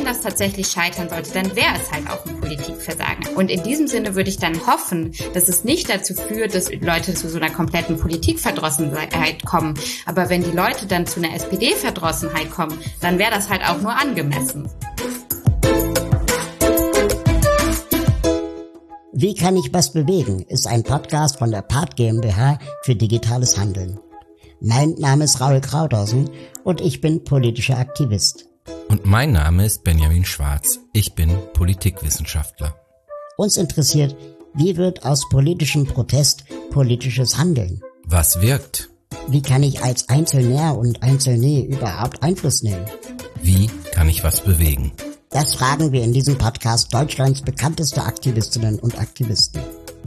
das tatsächlich scheitern sollte, dann wäre es halt auch ein Politikversagen. Und in diesem Sinne würde ich dann hoffen, dass es nicht dazu führt, dass Leute zu so einer kompletten Politikverdrossenheit kommen. Aber wenn die Leute dann zu einer SPD-Verdrossenheit kommen, dann wäre das halt auch nur angemessen. Wie kann ich was bewegen? Ist ein Podcast von der PART GmbH für digitales Handeln. Mein Name ist Raul Krauthausen und ich bin politischer Aktivist. Und mein Name ist Benjamin Schwarz. Ich bin Politikwissenschaftler. Uns interessiert, wie wird aus politischem Protest politisches Handeln? Was wirkt? Wie kann ich als Einzelner und Einzelne überhaupt Einfluss nehmen? Wie kann ich was bewegen? Das fragen wir in diesem Podcast Deutschlands bekannteste Aktivistinnen und Aktivisten.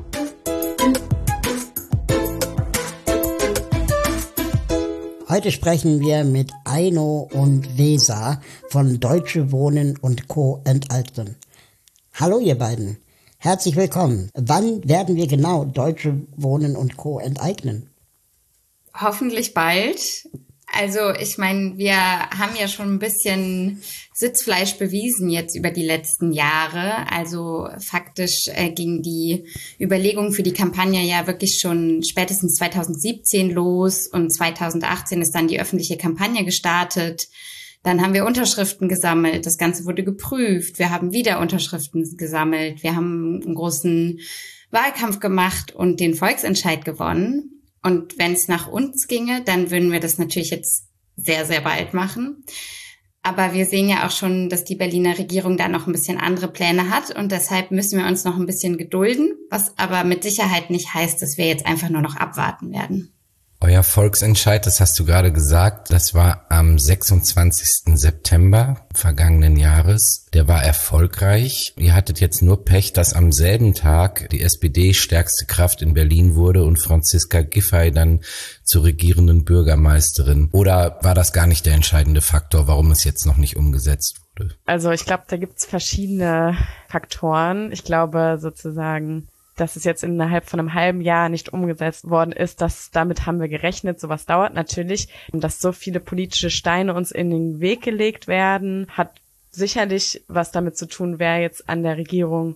Heute sprechen wir mit Aino und Weser von Deutsche Wohnen und Co. enteignen. Hallo ihr beiden, herzlich willkommen. Wann werden wir genau Deutsche Wohnen und Co. enteignen? Hoffentlich bald. Also ich meine, wir haben ja schon ein bisschen Sitzfleisch bewiesen jetzt über die letzten Jahre. Also faktisch ging die Überlegung für die Kampagne ja wirklich schon spätestens 2017 los und 2018 ist dann die öffentliche Kampagne gestartet. Dann haben wir Unterschriften gesammelt, das Ganze wurde geprüft, wir haben wieder Unterschriften gesammelt, wir haben einen großen Wahlkampf gemacht und den Volksentscheid gewonnen. Und wenn es nach uns ginge, dann würden wir das natürlich jetzt sehr, sehr bald machen. Aber wir sehen ja auch schon, dass die Berliner Regierung da noch ein bisschen andere Pläne hat. Und deshalb müssen wir uns noch ein bisschen gedulden, was aber mit Sicherheit nicht heißt, dass wir jetzt einfach nur noch abwarten werden. Euer Volksentscheid, das hast du gerade gesagt, das war am 26. September vergangenen Jahres. Der war erfolgreich. Ihr hattet jetzt nur Pech, dass am selben Tag die SPD stärkste Kraft in Berlin wurde und Franziska Giffey dann zur regierenden Bürgermeisterin. Oder war das gar nicht der entscheidende Faktor, warum es jetzt noch nicht umgesetzt wurde? Also ich glaube, da gibt's verschiedene Faktoren. Ich glaube sozusagen, dass es jetzt innerhalb von einem halben Jahr nicht umgesetzt worden ist, damit haben wir gerechnet. Sowas dauert natürlich. Dass so viele politische Steine uns in den Weg gelegt werden, hat sicherlich was damit zu tun, wer jetzt an der Regierung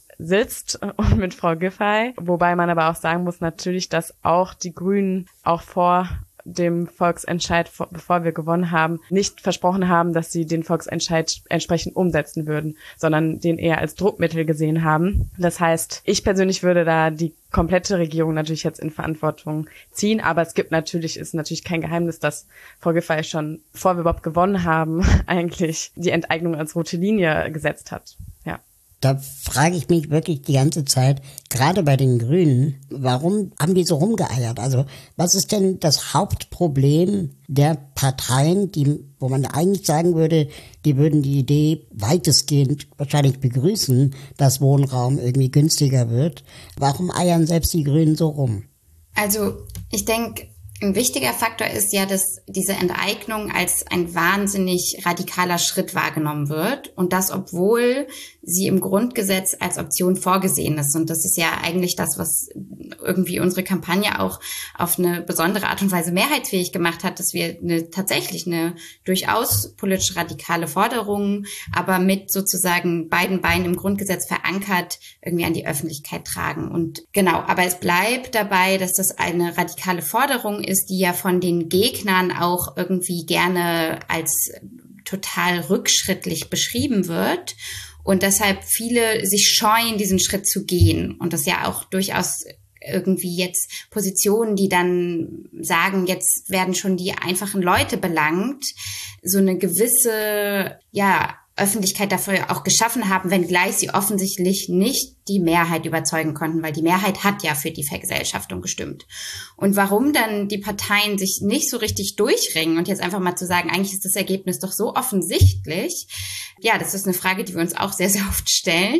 sitzt und mit Frau Giffey. Wobei man aber auch sagen muss natürlich, dass auch die Grünen auch vor dem Volksentscheid, bevor wir gewonnen haben, nicht versprochen haben, dass sie den Volksentscheid entsprechend umsetzen würden, sondern den eher als Druckmittel gesehen haben. Das heißt, ich persönlich würde da die komplette Regierung natürlich jetzt in Verantwortung ziehen, aber es ist natürlich kein Geheimnis, dass Frau Giffey schon, bevor wir überhaupt gewonnen haben, eigentlich die Enteignung als rote Linie gesetzt hat. Ja. Da frage ich mich wirklich die ganze Zeit, gerade bei den Grünen, warum haben die so rumgeeiert? Also was ist denn das Hauptproblem der Parteien, wo man eigentlich sagen würde, die würden die Idee weitestgehend wahrscheinlich begrüßen, dass Wohnraum irgendwie günstiger wird? Warum eiern selbst die Grünen so rum? Also ich denke, ein wichtiger Faktor ist ja, dass diese Enteignung als ein wahnsinnig radikaler Schritt wahrgenommen wird und das, obwohl sie im Grundgesetz als Option vorgesehen ist. Und das ist ja eigentlich das, was irgendwie unsere Kampagne auch auf eine besondere Art und Weise mehrheitsfähig gemacht hat, dass wir tatsächlich eine durchaus politisch radikale Forderung, aber mit sozusagen beiden Beinen im Grundgesetz verankert, irgendwie an die Öffentlichkeit tragen. Und genau, aber es bleibt dabei, dass das eine radikale Forderung ist, die ja von den Gegnern auch irgendwie gerne als total rückschrittlich beschrieben wird und deshalb viele sich scheuen, diesen Schritt zu gehen und das ja auch durchaus irgendwie jetzt Positionen, die dann sagen, jetzt werden schon die einfachen Leute belangt, so eine gewisse, Öffentlichkeit dafür auch geschaffen haben, wenngleich sie offensichtlich nicht die Mehrheit überzeugen konnten, weil die Mehrheit hat ja für die Vergesellschaftung gestimmt. Und warum dann die Parteien sich nicht so richtig durchringen und jetzt einfach mal zu sagen, eigentlich ist das Ergebnis doch so offensichtlich, das ist eine Frage, die wir uns auch sehr, sehr oft stellen.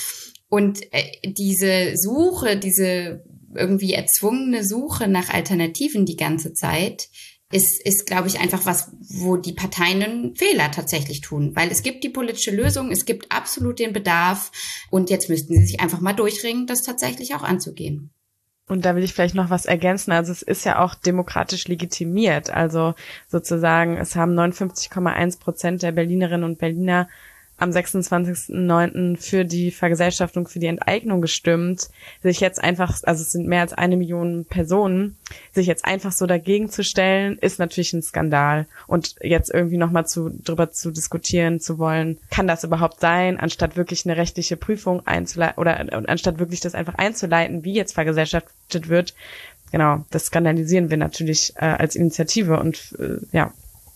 Und diese irgendwie erzwungene Suche nach Alternativen die ganze Zeit, ist, glaube ich, einfach was, wo die Parteien einen Fehler tatsächlich tun. Weil es gibt die politische Lösung, es gibt absolut den Bedarf und jetzt müssten sie sich einfach mal durchringen, das tatsächlich auch anzugehen. Und da will ich vielleicht noch was ergänzen. Also es ist ja auch demokratisch legitimiert. Also sozusagen, es haben 59,1% der Berlinerinnen und Berliner am 26.09. für die Vergesellschaftung, für die Enteignung gestimmt, sich jetzt einfach, also es sind mehr als 1 Million Personen, sich jetzt einfach so dagegen zu stellen, ist natürlich ein Skandal. Und jetzt irgendwie nochmal drüber zu diskutieren zu wollen, kann das überhaupt sein, anstatt wirklich eine rechtliche Prüfung einzuleiten oder anstatt wirklich das einfach einzuleiten, wie jetzt vergesellschaftet wird. Genau, das skandalisieren wir natürlich als Initiative und ja.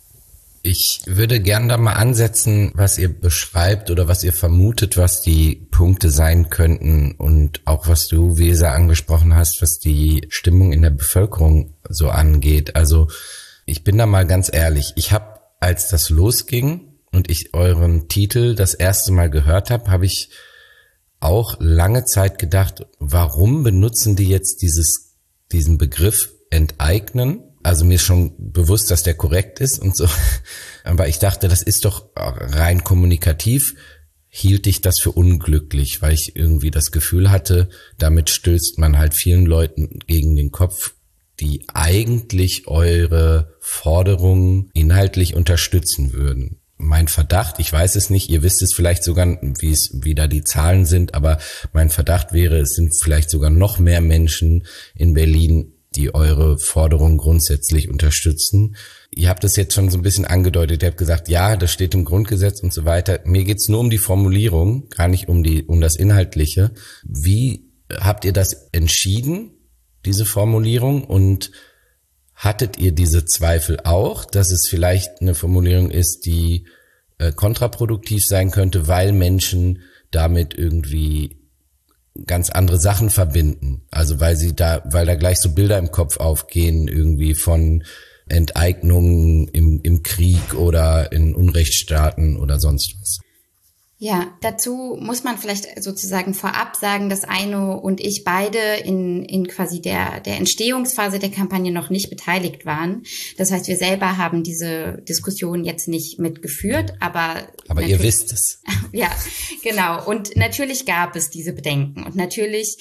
Ich würde gern da mal ansetzen, was ihr beschreibt oder was ihr vermutet, was die Punkte sein könnten und auch was du, Weser, angesprochen hast, was die Stimmung in der Bevölkerung so angeht. Also ich bin da mal ganz ehrlich, ich habe, als das losging und ich euren Titel das erste Mal gehört habe ich auch lange Zeit gedacht, warum benutzen die jetzt diesen Begriff enteignen? Also mir ist schon bewusst, dass der korrekt ist und so. Aber ich dachte, das ist doch rein kommunikativ, hielt ich das für unglücklich, weil ich irgendwie das Gefühl hatte, damit stößt man halt vielen Leuten gegen den Kopf, die eigentlich eure Forderungen inhaltlich unterstützen würden. Mein Verdacht, ich weiß es nicht, ihr wisst es vielleicht sogar, wie da die Zahlen sind, aber mein Verdacht wäre, es sind vielleicht sogar noch mehr Menschen in Berlin, die eure Forderungen grundsätzlich unterstützen. Ihr habt es jetzt schon so ein bisschen angedeutet, ihr habt gesagt, ja, das steht im Grundgesetz und so weiter. Mir geht's nur um die Formulierung, gar nicht um das Inhaltliche. Wie habt ihr das entschieden, diese Formulierung? Und hattet ihr diese Zweifel auch, dass es vielleicht eine Formulierung ist, die kontraproduktiv sein könnte, weil Menschen damit irgendwie ganz andere Sachen verbinden, also weil da gleich so Bilder im Kopf aufgehen, irgendwie von Enteignungen im Krieg oder in Unrechtsstaaten oder sonst was. Ja, dazu muss man vielleicht sozusagen vorab sagen, dass Aino und ich beide in quasi der Entstehungsphase der Kampagne noch nicht beteiligt waren. Das heißt, wir selber haben diese Diskussion jetzt nicht mitgeführt, aber ihr wisst es. Ja, genau. Und natürlich gab es diese Bedenken und natürlich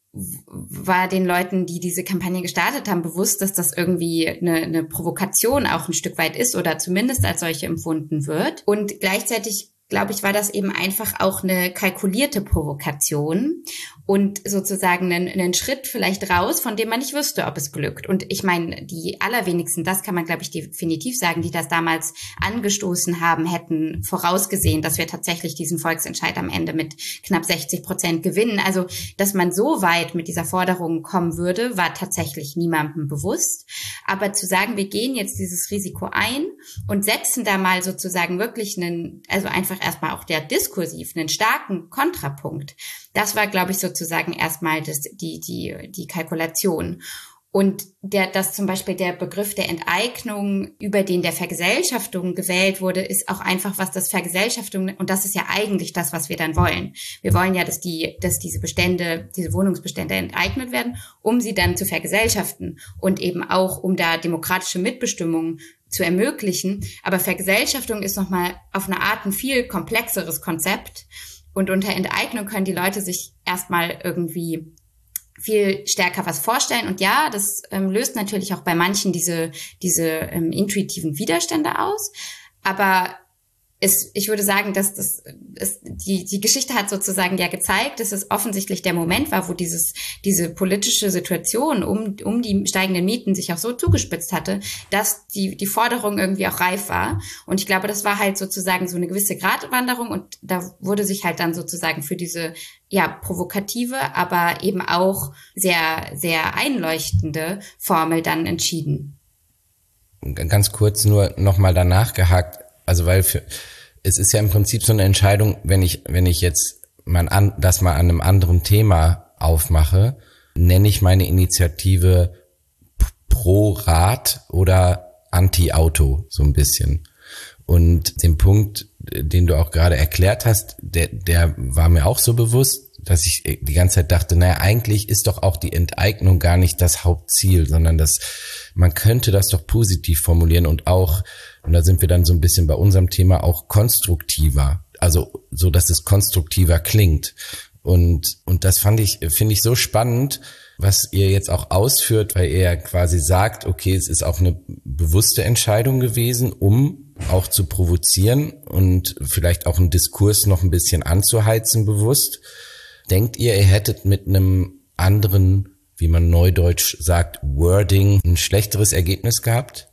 war den Leuten, die diese Kampagne gestartet haben, bewusst, dass das irgendwie eine Provokation auch ein Stück weit ist oder zumindest als solche empfunden wird. Und gleichzeitig, glaube ich, war das eben einfach auch eine kalkulierte Provokation und sozusagen einen Schritt vielleicht raus, von dem man nicht wüsste, ob es glückt. Und ich meine, die allerwenigsten, das kann man, glaube ich, definitiv sagen, die das damals angestoßen haben, hätten vorausgesehen, dass wir tatsächlich diesen Volksentscheid am Ende mit knapp 60% gewinnen. Also, dass man so weit mit dieser Forderung kommen würde, war tatsächlich niemandem bewusst. Aber zu sagen, wir gehen jetzt dieses Risiko ein und setzen da mal sozusagen wirklich also einfach erstmal auch der diskursiv, einen starken Kontrapunkt. Das war, glaube ich, sozusagen erstmal die Kalkulation. Und dass zum Beispiel der Begriff der Enteignung, über den der Vergesellschaftung gewählt wurde, ist auch einfach, was das Vergesellschaftung, und das ist ja eigentlich das, was wir dann wollen. Wir wollen ja, dass diese Wohnungsbestände enteignet werden, um sie dann zu vergesellschaften und eben auch, um da demokratische Mitbestimmung zu ermöglichen. Aber Vergesellschaftung ist nochmal auf eine Art ein viel komplexeres Konzept. Und unter Enteignung können die Leute sich erstmal irgendwie viel stärker was vorstellen. Und ja, das löst natürlich auch bei manchen diese intuitiven Widerstände aus. Aber ich würde sagen, dass die Geschichte hat sozusagen ja gezeigt, dass es offensichtlich der Moment war, wo diese politische Situation um die steigenden Mieten sich auch so zugespitzt hatte, dass die Forderung irgendwie auch reif war. Und ich glaube, das war halt sozusagen so eine gewisse Gratwanderung und da wurde sich halt dann sozusagen für diese provokative, aber eben auch sehr, sehr einleuchtende Formel dann entschieden. Ganz kurz nur nochmal danach gehakt. Also es ist ja im Prinzip so eine Entscheidung, wenn ich jetzt das mal an einem anderen Thema aufmache, nenne ich meine Initiative pro Rad oder Anti-Auto so ein bisschen. Und den Punkt, den du auch gerade erklärt hast, der war mir auch so bewusst, dass ich die ganze Zeit dachte, naja, eigentlich ist doch auch die Enteignung gar nicht das Hauptziel, sondern man könnte das doch positiv formulieren und auch, und da sind wir dann so ein bisschen bei unserem Thema, auch konstruktiver, also so, dass es konstruktiver klingt. Und das finde ich so spannend, was ihr jetzt auch ausführt, weil ihr ja quasi sagt, okay, es ist auch eine bewusste Entscheidung gewesen, um auch zu provozieren und vielleicht auch einen Diskurs noch ein bisschen anzuheizen bewusst. Denkt ihr hättet mit einem anderen, wie man neudeutsch sagt, Wording, ein schlechteres Ergebnis gehabt?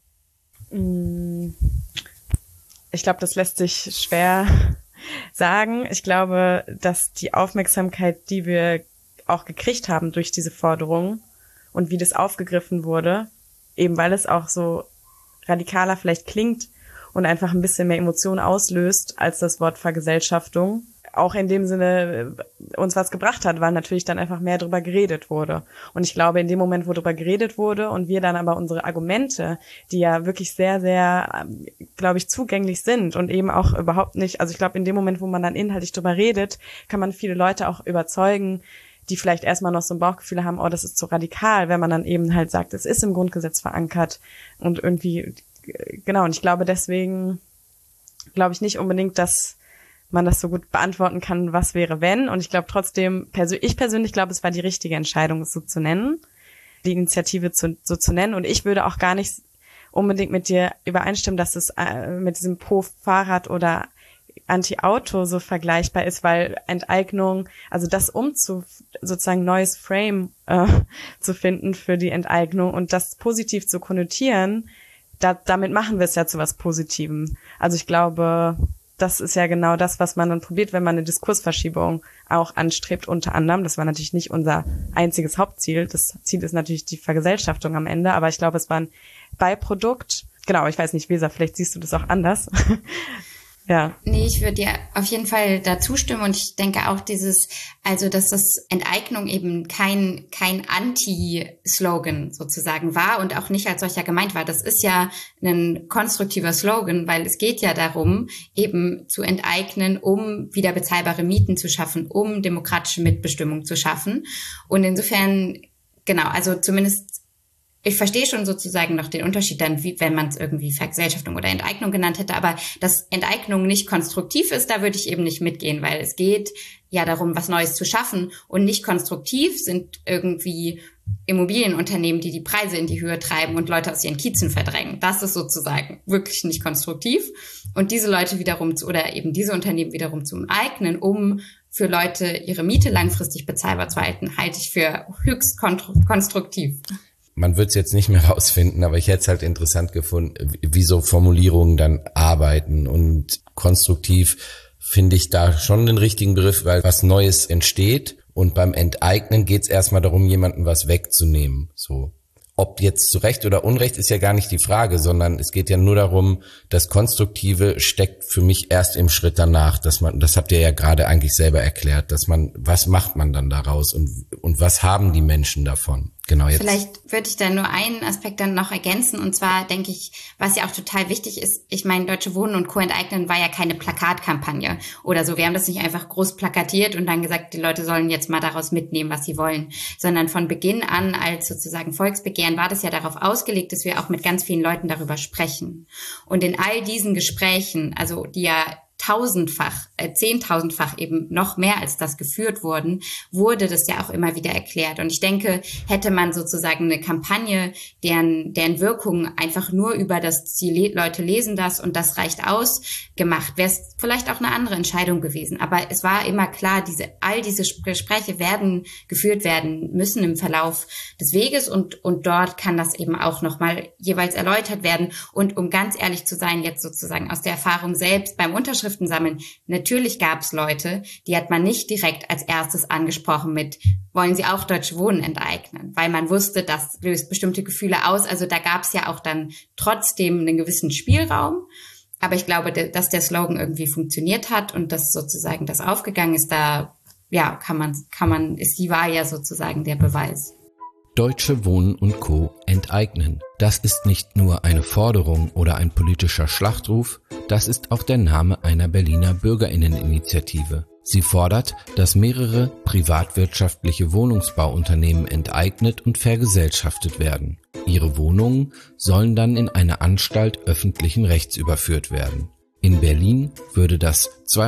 Ich glaube, das lässt sich schwer sagen. Ich glaube, dass die Aufmerksamkeit, die wir auch gekriegt haben durch diese Forderung und wie das aufgegriffen wurde, eben weil es auch so radikaler vielleicht klingt und einfach ein bisschen mehr Emotionen auslöst als das Wort Vergesellschaftung, auch in dem Sinne uns was gebracht hat, weil natürlich dann einfach mehr drüber geredet wurde. Und ich glaube, in dem Moment, wo drüber geredet wurde und wir dann aber unsere Argumente, die ja wirklich sehr, sehr, glaube ich, zugänglich sind und eben auch überhaupt nicht, also ich glaube, in dem Moment, wo man dann inhaltlich drüber redet, kann man viele Leute auch überzeugen, die vielleicht erstmal noch so ein Bauchgefühl haben, oh, das ist zu radikal, wenn man dann eben halt sagt, es ist im Grundgesetz verankert und irgendwie, genau, und ich glaube deswegen, glaube ich nicht unbedingt, dass man das so gut beantworten kann, was wäre wenn. Und ich glaube trotzdem, ich persönlich glaube, es war die richtige Entscheidung, es so zu nennen, die Initiative so zu nennen. Und ich würde auch gar nicht unbedingt mit dir übereinstimmen, dass es mit diesem Pro-Fahrrad oder Anti-Auto so vergleichbar ist, weil Enteignung, also das sozusagen neues Frame zu finden für die Enteignung und das positiv zu konnotieren, damit machen wir es ja zu was Positivem. Also ich glaube, das ist ja genau das, was man dann probiert, wenn man eine Diskursverschiebung auch anstrebt, unter anderem. Das war natürlich nicht unser einziges Hauptziel. Das Ziel ist natürlich die Vergesellschaftung am Ende, aber ich glaube, es war ein Beiprodukt. Genau, ich weiß nicht, Weser, vielleicht siehst du das auch anders. Ja. Nee, ich würde dir auf jeden Fall da zustimmen und ich denke auch dass das Enteignung eben kein Anti-Slogan sozusagen war und auch nicht als solcher gemeint war. Das ist ja ein konstruktiver Slogan, weil es geht ja darum, eben zu enteignen, um wieder bezahlbare Mieten zu schaffen, um demokratische Mitbestimmung zu schaffen. Und insofern, genau, also zumindest ich verstehe schon sozusagen noch den Unterschied dann, wie wenn man es irgendwie Vergesellschaftung oder Enteignung genannt hätte, aber dass Enteignung nicht konstruktiv ist, da würde ich eben nicht mitgehen, weil es geht ja darum, was Neues zu schaffen und nicht konstruktiv sind irgendwie Immobilienunternehmen, die Preise in die Höhe treiben und Leute aus ihren Kiezen verdrängen. Das ist sozusagen wirklich nicht konstruktiv und diese Leute wiederum oder eben diese Unternehmen wiederum zu enteignen, um für Leute ihre Miete langfristig bezahlbar zu halten, halte ich für höchst konstruktiv. Man wird es jetzt nicht mehr rausfinden, aber ich hätte es halt interessant gefunden, wie so Formulierungen dann arbeiten. Und konstruktiv finde ich da schon den richtigen Begriff, weil was Neues entsteht und beim Enteignen geht es erstmal darum, jemandem was wegzunehmen. So. Ob jetzt zu Recht oder Unrecht ist ja gar nicht die Frage, sondern es geht ja nur darum, das Konstruktive steckt für mich erst im Schritt danach, das habt ihr ja gerade eigentlich selber erklärt, was macht man dann daraus und was haben die Menschen davon? Genau jetzt. Vielleicht würde ich da nur einen Aspekt dann noch ergänzen und zwar denke ich, was ja auch total wichtig ist, ich meine, Deutsche Wohnen und Co. enteignen war ja keine Plakatkampagne oder so. Wir haben das nicht einfach groß plakatiert und dann gesagt, die Leute sollen jetzt mal daraus mitnehmen, was sie wollen, sondern von Beginn an als sozusagen Volksbegehren war das ja darauf ausgelegt, dass wir auch mit ganz vielen Leuten darüber sprechen. Und in all diesen Gesprächen, also die ja zehntausendfach eben noch mehr als das geführt wurden, wurde das ja auch immer wieder erklärt. Und ich denke, hätte man sozusagen eine Kampagne, deren Wirkung einfach nur über die Leute lesen das und das reicht aus, gemacht, wäre es vielleicht auch eine andere Entscheidung gewesen. Aber es war immer klar, all diese Gespräche geführt werden müssen im Verlauf des Weges und dort kann das eben auch nochmal jeweils erläutert werden. Und um ganz ehrlich zu sein, jetzt sozusagen aus der Erfahrung selbst beim Unterschriften sammeln. Natürlich gab es Leute, die hat man nicht direkt als erstes angesprochen mit, wollen Sie auch Deutsche Wohnen enteignen? Weil man wusste, das löst bestimmte Gefühle aus. Also da gab es ja auch dann trotzdem einen gewissen Spielraum. Aber ich glaube, dass der Slogan irgendwie funktioniert hat und dass sozusagen das aufgegangen ist, da ja, ist die Wahl ja sozusagen der Beweis. Deutsche Wohnen und Co. enteignen. Das ist nicht nur eine Forderung oder ein politischer Schlachtruf, das ist auch der Name einer Berliner Bürgerinneninitiative. Sie fordert, dass mehrere privatwirtschaftliche Wohnungsbauunternehmen enteignet und vergesellschaftet werden. Ihre Wohnungen sollen dann in eine Anstalt öffentlichen Rechts überführt werden. In Berlin würde das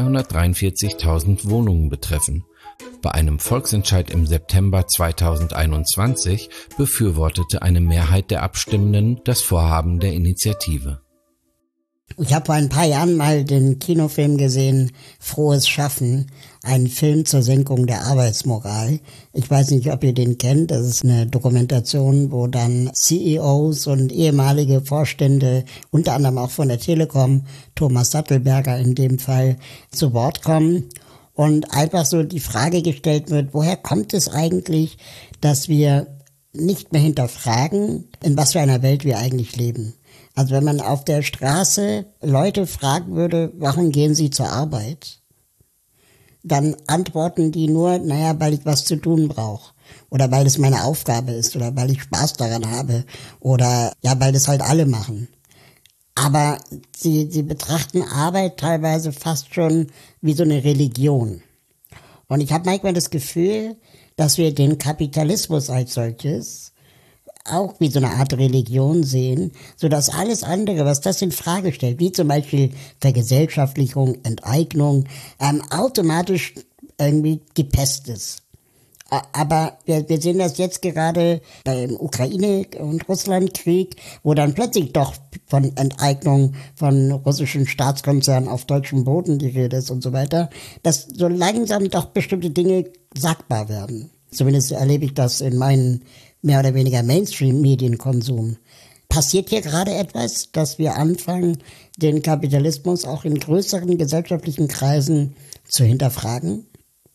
243.000 Wohnungen betreffen. Bei einem Volksentscheid im September 2021 befürwortete eine Mehrheit der Abstimmenden das Vorhaben der Initiative. Ich habe vor ein paar Jahren mal den Kinofilm gesehen, Frohes Schaffen, ein Film zur Senkung der Arbeitsmoral. Ich weiß nicht, ob ihr den kennt. Das ist eine Dokumentation, wo dann CEOs und ehemalige Vorstände, unter anderem auch von der Telekom, Thomas Sattelberger in dem Fall, zu Wort kommen. Und einfach so die Frage gestellt wird, woher kommt es eigentlich, dass wir nicht mehr hinterfragen, in was für einer Welt wir eigentlich leben? Also wenn man auf der Straße Leute fragen würde, warum gehen sie zur Arbeit? Dann antworten die nur, naja, weil ich was zu tun brauche. Oder weil es meine Aufgabe ist. Oder weil ich Spaß daran habe. Oder ja, weil das halt alle machen. Aber sie betrachten Arbeit teilweise fast schon wie so eine Religion. Und ich habe manchmal das Gefühl, dass wir den Kapitalismus als solches auch wie so eine Art Religion sehen, so dass alles andere, was das in Frage stellt, wie zum Beispiel Vergesellschaftlichung, Enteignung, automatisch irgendwie gepest ist. Aber wir sehen das jetzt gerade beim Ukraine- und Russlandkrieg, wo dann plötzlich doch von Enteignung von russischen Staatskonzernen auf deutschem Boden die Rede ist und so weiter, dass so langsam doch bestimmte Dinge sagbar werden. Zumindest erlebe ich das in meinen mehr oder weniger Mainstream-Medienkonsum. Passiert hier gerade etwas, dass wir anfangen, den Kapitalismus auch in größeren gesellschaftlichen Kreisen zu hinterfragen?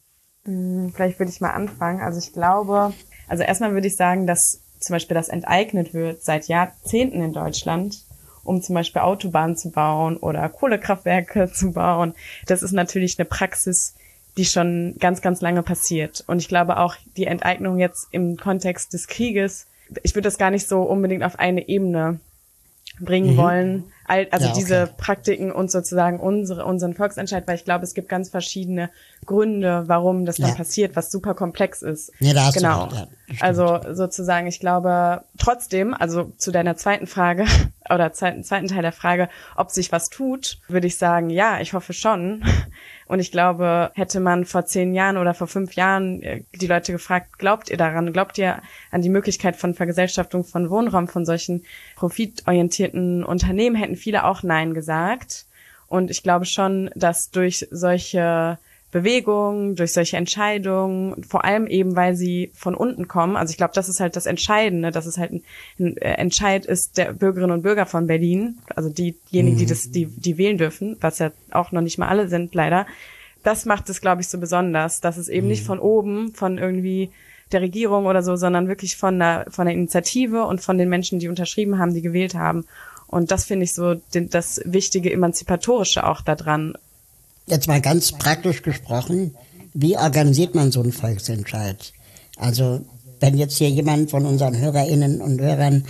Vielleicht würde ich mal anfangen. Also ich glaube, erstmal würde ich sagen, dass zum Beispiel das enteignet wird seit Jahrzehnten in Deutschland, um zum Beispiel Autobahnen zu bauen oder Kohlekraftwerke zu bauen. Das ist natürlich eine Praxis, die schon ganz, ganz lange passiert. Und ich glaube auch, die Enteignung jetzt im Kontext des Krieges, ich würde das gar nicht so unbedingt auf eine Ebene bringen wollen. Also ja, okay. Diese Praktiken und sozusagen unseren Volksentscheid, weil ich glaube, es gibt ganz verschiedene Gründe, warum das dann passiert, was super komplex ist. Ja, da hast genau. Du recht, ja, also sozusagen, ich glaube trotzdem, also zu deiner zweiten Frage oder zweiten Teil der Frage, ob sich was tut, würde ich sagen, ja, ich hoffe schon. Und ich glaube, hätte man vor 10 Jahren oder vor 5 Jahren die Leute gefragt, glaubt ihr daran? Glaubt ihr an die Möglichkeit von Vergesellschaftung von Wohnraum, von solchen profitorientierten Unternehmen, hätten viele auch Nein gesagt. Und ich glaube schon, dass durch solche Bewegungen, durch solche Entscheidungen, vor allem eben, weil sie von unten kommen, also ich glaube, das ist halt das Entscheidende, dass es halt ein Entscheid ist der Bürgerinnen und Bürger von Berlin, also diejenigen, die wählen dürfen, was ja auch noch nicht mal alle sind, leider. Das macht es, glaube ich, so besonders, dass es eben nicht von oben, von irgendwie der Regierung oder so, sondern wirklich von der Initiative und von den Menschen, die unterschrieben haben, die gewählt haben. Und das finde ich so das wichtige Emanzipatorische auch daran. Jetzt mal ganz praktisch gesprochen, wie organisiert man so einen Volksentscheid? Also wenn jetzt hier jemand von unseren Hörerinnen und Hörern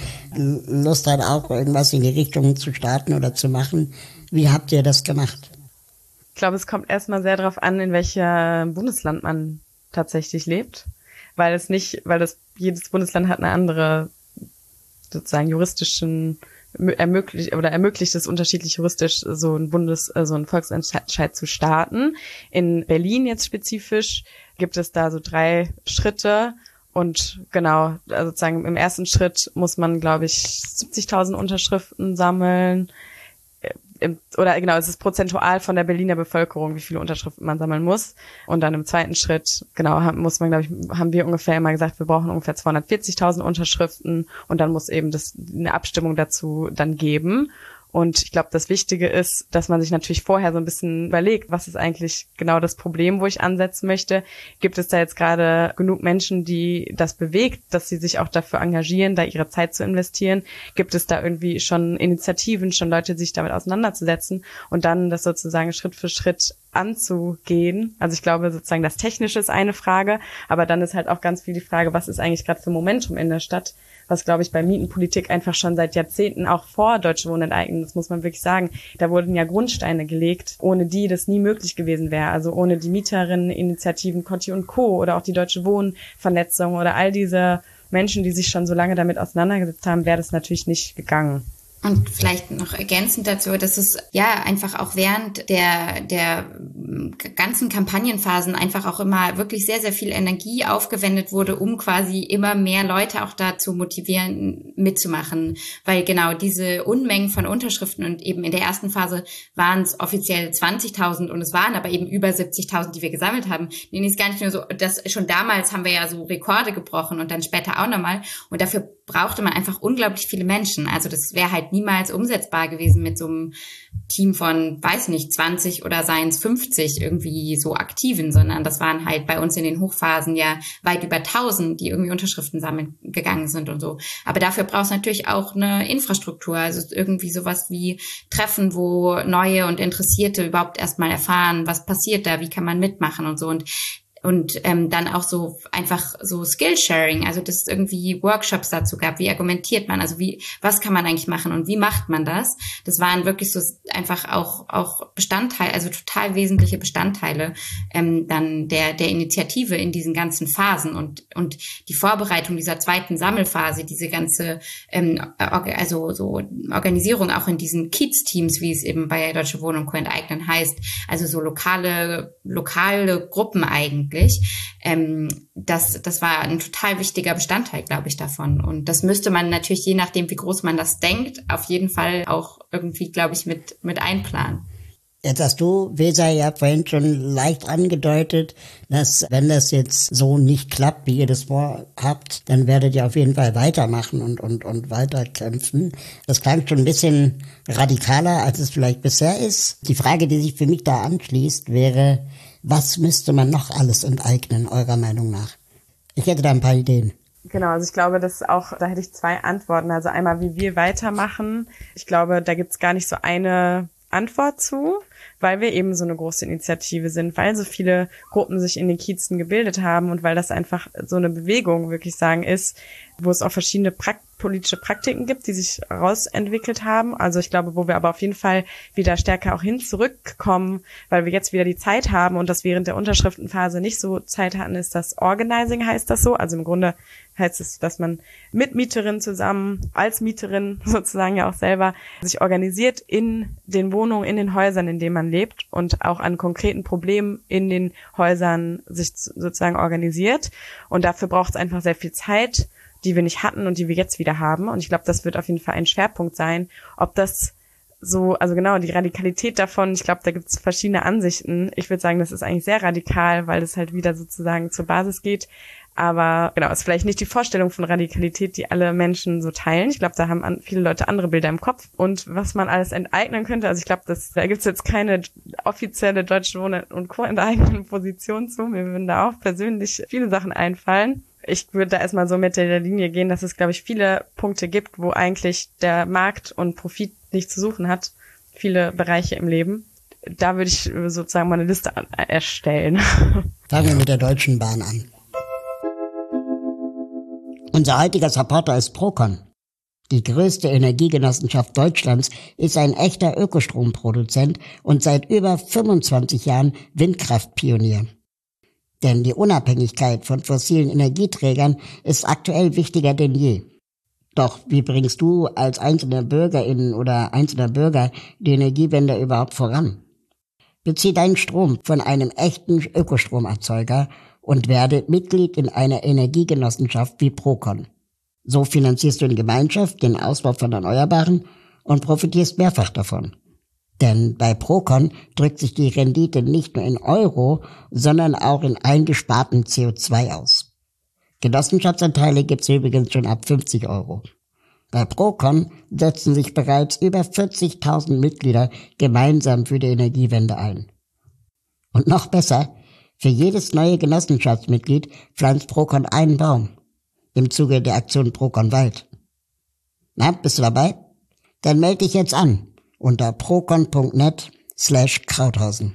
Lust hat, auch irgendwas in die Richtung zu starten oder zu machen, wie habt ihr das gemacht? Ich glaube, es kommt erstmal sehr darauf an, in welchem Bundesland man tatsächlich lebt, weil jedes Bundesland hat eine andere sozusagen ermöglicht es unterschiedlich juristisch, so ein Volksentscheid zu starten. In Berlin jetzt spezifisch gibt es da so 3 Schritte und genau, also sozusagen im ersten Schritt muss man, glaube ich, 70.000 Unterschriften sammeln. Es ist prozentual von der Berliner Bevölkerung, wie viele Unterschriften man sammeln muss. Und dann im zweiten Schritt, genau, haben wir ungefähr immer gesagt, wir brauchen ungefähr 240.000 Unterschriften und dann muss eben eine Abstimmung dazu dann geben. Und ich glaube, das Wichtige ist, dass man sich natürlich vorher so ein bisschen überlegt, was ist eigentlich genau das Problem, wo ich ansetzen möchte. Gibt es da jetzt gerade genug Menschen, die das bewegt, dass sie sich auch dafür engagieren, da ihre Zeit zu investieren? Gibt es da irgendwie schon Initiativen, schon Leute, sich damit auseinanderzusetzen und dann das sozusagen Schritt für Schritt anzugehen? Also ich glaube sozusagen, das Technische ist eine Frage, aber dann ist halt auch ganz viel die Frage, was ist eigentlich gerade für Momentum in der Stadt? Was, glaube ich, bei Mietenpolitik einfach schon seit Jahrzehnten, auch vor Deutsche Wohnen enteignen, das muss man wirklich sagen, da wurden ja Grundsteine gelegt, ohne die das nie möglich gewesen wäre. Also ohne die Mieterinneninitiativen Conti und Co. oder auch die Deutsche Wohnvernetzung oder all diese Menschen, die sich schon so lange damit auseinandergesetzt haben, wäre das natürlich nicht gegangen. Und vielleicht noch ergänzend dazu, dass es ja einfach auch während der ganzen Kampagnenphasen einfach auch immer wirklich sehr, sehr viel Energie aufgewendet wurde, um quasi immer mehr Leute auch dazu motivieren, mitzumachen. Weil genau diese Unmengen von Unterschriften und eben in der ersten Phase waren es offiziell 20.000 und es waren aber eben über 70.000, die wir gesammelt haben. Nee, ist gar nicht nur so, dass schon damals haben wir ja so Rekorde gebrochen und dann später auch nochmal. Und dafür brauchte man einfach unglaublich viele Menschen. Also das wäre halt niemals umsetzbar gewesen mit so einem Team von, weiß nicht, 20 oder seien es 50 irgendwie so Aktiven, sondern das waren halt bei uns in den Hochphasen ja weit über 1000, die irgendwie Unterschriften sammeln gegangen sind und so. Aber dafür brauchst du natürlich auch eine Infrastruktur, also irgendwie sowas wie Treffen, wo Neue und Interessierte überhaupt erstmal erfahren, was passiert da, wie kann man mitmachen und so. Und dann auch so einfach so Skillsharing, also dass es irgendwie Workshops dazu gab, wie argumentiert man, also was kann man eigentlich machen und wie macht man das? Das waren wirklich so einfach auch Bestandteile, also total wesentliche Bestandteile dann der Initiative in diesen ganzen Phasen und die Vorbereitung dieser zweiten Sammelphase, diese ganze also so Organisierung auch in diesen Kiez-Teams, wie es eben bei Deutsche Wohnen und Co. enteignen heißt, also so lokale Gruppen eigentlich. Das war ein total wichtiger Bestandteil, glaube ich, davon. Und das müsste man natürlich, je nachdem, wie groß man das denkt, auf jeden Fall auch irgendwie, glaube ich, mit einplanen. Jetzt hast du, Weser, ja vorhin schon leicht angedeutet, dass wenn das jetzt so nicht klappt, wie ihr das vorhabt, dann werdet ihr auf jeden Fall weitermachen und weiterkämpfen. Das klang schon ein bisschen radikaler, als es vielleicht bisher ist. Die Frage, die sich für mich da anschließt, wäre, was müsste man noch alles enteignen, eurer Meinung nach? Ich hätte da ein paar Ideen. Genau, also ich glaube, da hätte ich 2 Antworten. Also einmal, wie wir weitermachen. Ich glaube, da gibt's gar nicht so eine Antwort zu, weil wir eben so eine große Initiative sind, weil so viele Gruppen sich in den Kiezen gebildet haben und weil das einfach so eine Bewegung, wirklich sagen, ist, wo es auch verschiedene politische Praktiken gibt, die sich rausentwickelt haben. Also ich glaube, wo wir aber auf jeden Fall wieder stärker auch zurückkommen, weil wir jetzt wieder die Zeit haben und das während der Unterschriftenphase nicht so Zeit hatten, ist das Organizing, heißt das so. Also im Grunde heißt es, dass man mit Mieterinnen zusammen, als Mieterin sozusagen ja auch selber, sich organisiert in den Wohnungen, in den Häusern, in denen man lebt und auch an konkreten Problemen in den Häusern sich sozusagen organisiert. Und dafür braucht es einfach sehr viel Zeit, die wir nicht hatten und die wir jetzt wieder haben. Und ich glaube, das wird auf jeden Fall ein Schwerpunkt sein. Ob das so, also genau, die Radikalität davon, ich glaube, da gibt es verschiedene Ansichten. Ich würde sagen, das ist eigentlich sehr radikal, weil es halt wieder sozusagen zur Basis geht. Aber genau, ist vielleicht nicht die Vorstellung von Radikalität, die alle Menschen so teilen. Ich glaube, da haben viele Leute andere Bilder im Kopf. Und was man alles enteignen könnte, also ich glaube, da gibt es jetzt keine offizielle Deutsche Wohnen und Co. enteignen Position zu. Mir würden da auch persönlich viele Sachen einfallen. Ich würde da erstmal so mit der Linie gehen, dass es, glaube ich, viele Punkte gibt, wo eigentlich der Markt und Profit nichts zu suchen hat. Viele Bereiche im Leben. Da würde ich sozusagen mal eine Liste erstellen. Fangen wir mit der Deutschen Bahn an. Unser heutiger Supporter ist Procon. Die größte Energiegenossenschaft Deutschlands ist ein echter Ökostromproduzent und seit über 25 Jahren Windkraftpionier. Denn die Unabhängigkeit von fossilen Energieträgern ist aktuell wichtiger denn je. Doch wie bringst du als einzelne Bürgerin oder einzelner Bürger die Energiewende überhaupt voran? Bezieh deinen Strom von einem echten Ökostromerzeuger und werde Mitglied in einer Energiegenossenschaft wie Procon. So finanzierst du in Gemeinschaft den Ausbau von Erneuerbaren und profitierst mehrfach davon. Denn bei Procon drückt sich die Rendite nicht nur in Euro, sondern auch in eingesparten CO2 aus. Genossenschaftsanteile gibt's übrigens schon ab 50 Euro. Bei Procon setzen sich bereits über 40.000 Mitglieder gemeinsam für die Energiewende ein. Und noch besser, für jedes neue Genossenschaftsmitglied pflanzt Procon einen Baum im Zuge der Aktion Procon Wald. Na, bist du dabei? Dann melde dich jetzt an unter procon.net/Krauthausen.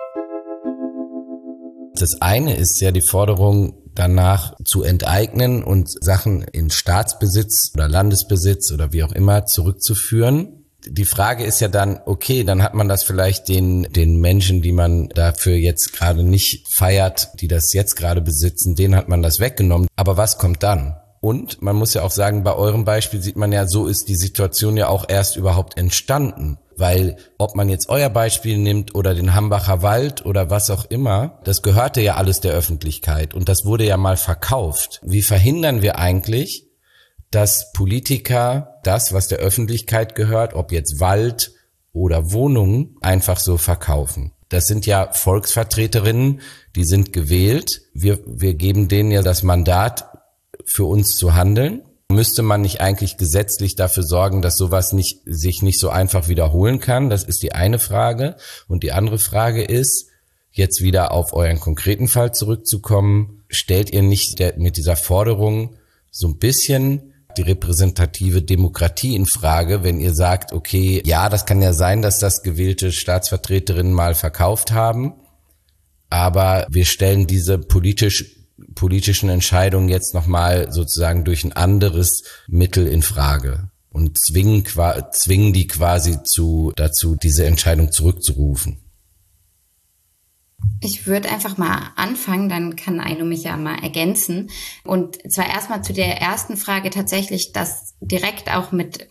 Das eine ist ja die Forderung danach zu enteignen und Sachen in Staatsbesitz oder Landesbesitz oder wie auch immer zurückzuführen. Die Frage ist ja dann, okay, dann hat man das vielleicht den Menschen, die man dafür jetzt gerade nicht feiert, die das jetzt gerade besitzen, denen hat man das weggenommen. Aber was kommt dann? Und man muss ja auch sagen, bei eurem Beispiel sieht man ja, so ist die Situation ja auch erst überhaupt entstanden. Weil ob man jetzt euer Beispiel nimmt oder den Hambacher Wald oder was auch immer, das gehörte ja alles der Öffentlichkeit und das wurde ja mal verkauft. Wie verhindern wir eigentlich, dass Politiker das, was der Öffentlichkeit gehört, ob jetzt Wald oder Wohnungen, einfach so verkaufen? Das sind ja Volksvertreterinnen, die sind gewählt. Wir geben denen ja das Mandat, für uns zu handeln. Müsste man nicht eigentlich gesetzlich dafür sorgen, dass sowas sich nicht so einfach wiederholen kann? Das ist die eine Frage. Und die andere Frage ist, jetzt wieder auf euren konkreten Fall zurückzukommen, stellt ihr nicht mit dieser Forderung so ein bisschen die repräsentative Demokratie in Frage, wenn ihr sagt, okay, ja, das kann ja sein, dass das gewählte Staatsvertreterinnen mal verkauft haben, aber wir stellen diese politischen Entscheidungen jetzt nochmal sozusagen durch ein anderes Mittel in Frage und zwingen die quasi dazu, diese Entscheidung zurückzurufen. Ich würde einfach mal anfangen, dann kann Aino mich ja mal ergänzen. Und zwar erstmal zu der ersten Frage tatsächlich, das direkt auch mit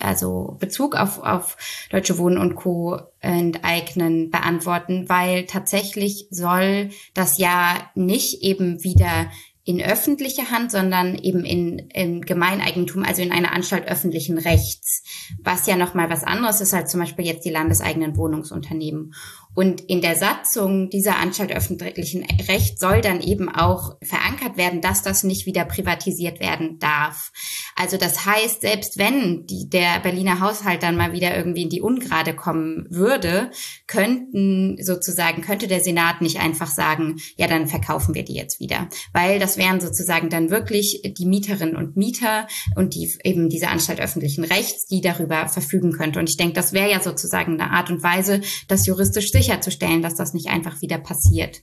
Bezug auf Deutsche Wohnen und Co. enteignen beantworten, weil tatsächlich soll das ja nicht eben wieder in öffentliche Hand, sondern eben in Gemeineigentum, also in einer Anstalt öffentlichen Rechts, was ja nochmal was anderes ist als zum Beispiel jetzt die landeseigenen Wohnungsunternehmen. Und in der Satzung dieser Anstalt öffentlichen Rechts soll dann eben auch verankert werden, dass das nicht wieder privatisiert werden darf. Also das heißt, selbst wenn der Berliner Haushalt dann mal wieder irgendwie in die Ungrade kommen würde, könnte der Senat nicht einfach sagen, ja, dann verkaufen wir die jetzt wieder. Weil das wären sozusagen dann wirklich die Mieterinnen und Mieter und eben diese Anstalt öffentlichen Rechts, die darüber verfügen könnte. Und ich denke, das wäre ja sozusagen eine Art und Weise, das juristisch sicherzustellen, dass das nicht einfach wieder passiert.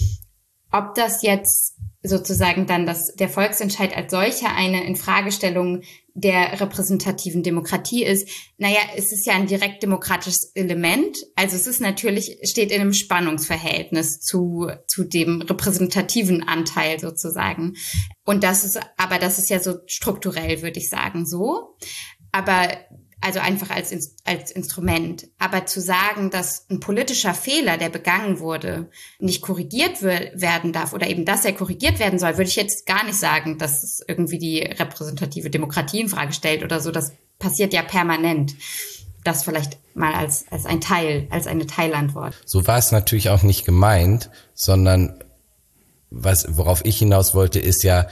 Ob das jetzt sozusagen dann der Volksentscheid als solcher eine Infragestellung der repräsentativen Demokratie ist, es ist ja ein direkt demokratisches Element. Also es ist natürlich, steht in einem Spannungsverhältnis zu dem repräsentativen Anteil sozusagen. Und das ist ja so strukturell, würde ich sagen, so. Aber also einfach als Instrument. Aber zu sagen, dass ein politischer Fehler, der begangen wurde, nicht korrigiert werden darf oder eben, dass er korrigiert werden soll, würde ich jetzt gar nicht sagen, dass es irgendwie die repräsentative Demokratie in Frage stellt oder so. Das passiert ja permanent. Das vielleicht mal als eine Teilantwort. So war es natürlich auch nicht gemeint, sondern worauf ich hinaus wollte, ist ja,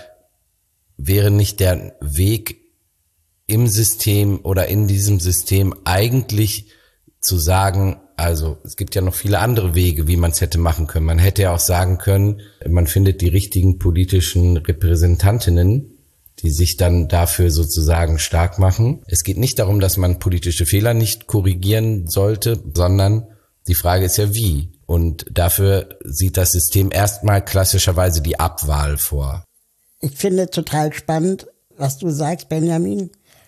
wäre nicht der Weg im System oder in diesem System eigentlich zu sagen, also es gibt ja noch viele andere Wege, wie man es hätte machen können. Man hätte ja auch sagen können, man findet die richtigen politischen Repräsentantinnen, die sich dann dafür sozusagen stark machen. Es geht nicht darum, dass man politische Fehler nicht korrigieren sollte, sondern die Frage ist ja wie. Und dafür sieht das System erstmal klassischerweise die Abwahl vor. Ich finde total spannend, was du sagst, Benjamin.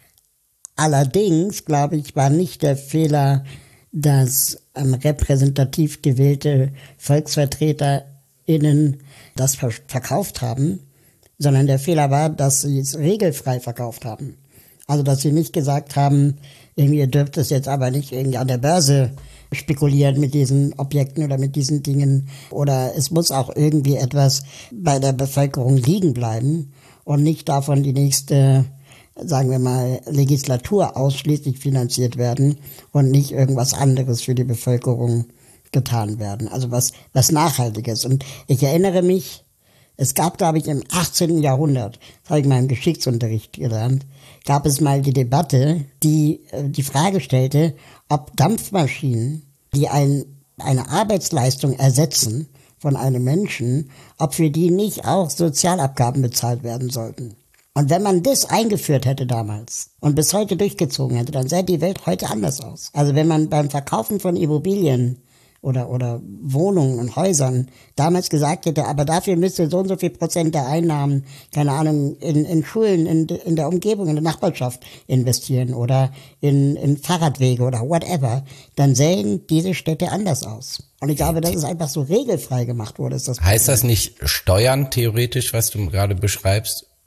Allerdings, glaube ich, war nicht der Fehler, dass repräsentativ gewählte VolksvertreterInnen das verkauft haben, sondern der Fehler war, dass sie es regelfrei verkauft haben. Also, dass sie nicht gesagt haben, irgendwie, ihr dürft es jetzt aber nicht irgendwie an der Börse spekulieren mit diesen Objekten oder mit diesen Dingen, oder es muss auch irgendwie etwas bei der Bevölkerung liegen bleiben und nicht davon die nächste, sagen wir mal, Legislatur ausschließlich finanziert werden und nicht irgendwas anderes für die Bevölkerung getan werden. Also was Nachhaltiges. Und ich erinnere mich, es gab, glaube ich, im 18. Jahrhundert, das habe ich mal im Geschichtsunterricht gelernt, gab es mal die Debatte, die die Frage stellte, ob Dampfmaschinen, die eine Arbeitsleistung ersetzen von einem Menschen, ob für die nicht auch Sozialabgaben bezahlt werden sollten. Und wenn man das eingeführt hätte damals und bis heute durchgezogen hätte, dann sähe die Welt heute anders aus. Also wenn man beim Verkaufen von Immobilien oder Wohnungen und Häusern damals gesagt hätte, aber dafür müsste so und so viel Prozent der Einnahmen, keine Ahnung, in Schulen, in der Umgebung, in der Nachbarschaft investieren oder in Fahrradwege oder whatever, dann sähen diese Städte anders aus. Und ich glaube, dass es einfach so regelfrei gemacht wurde. Ist das heißt das nicht Steuern theoretisch, was du gerade beschreibst?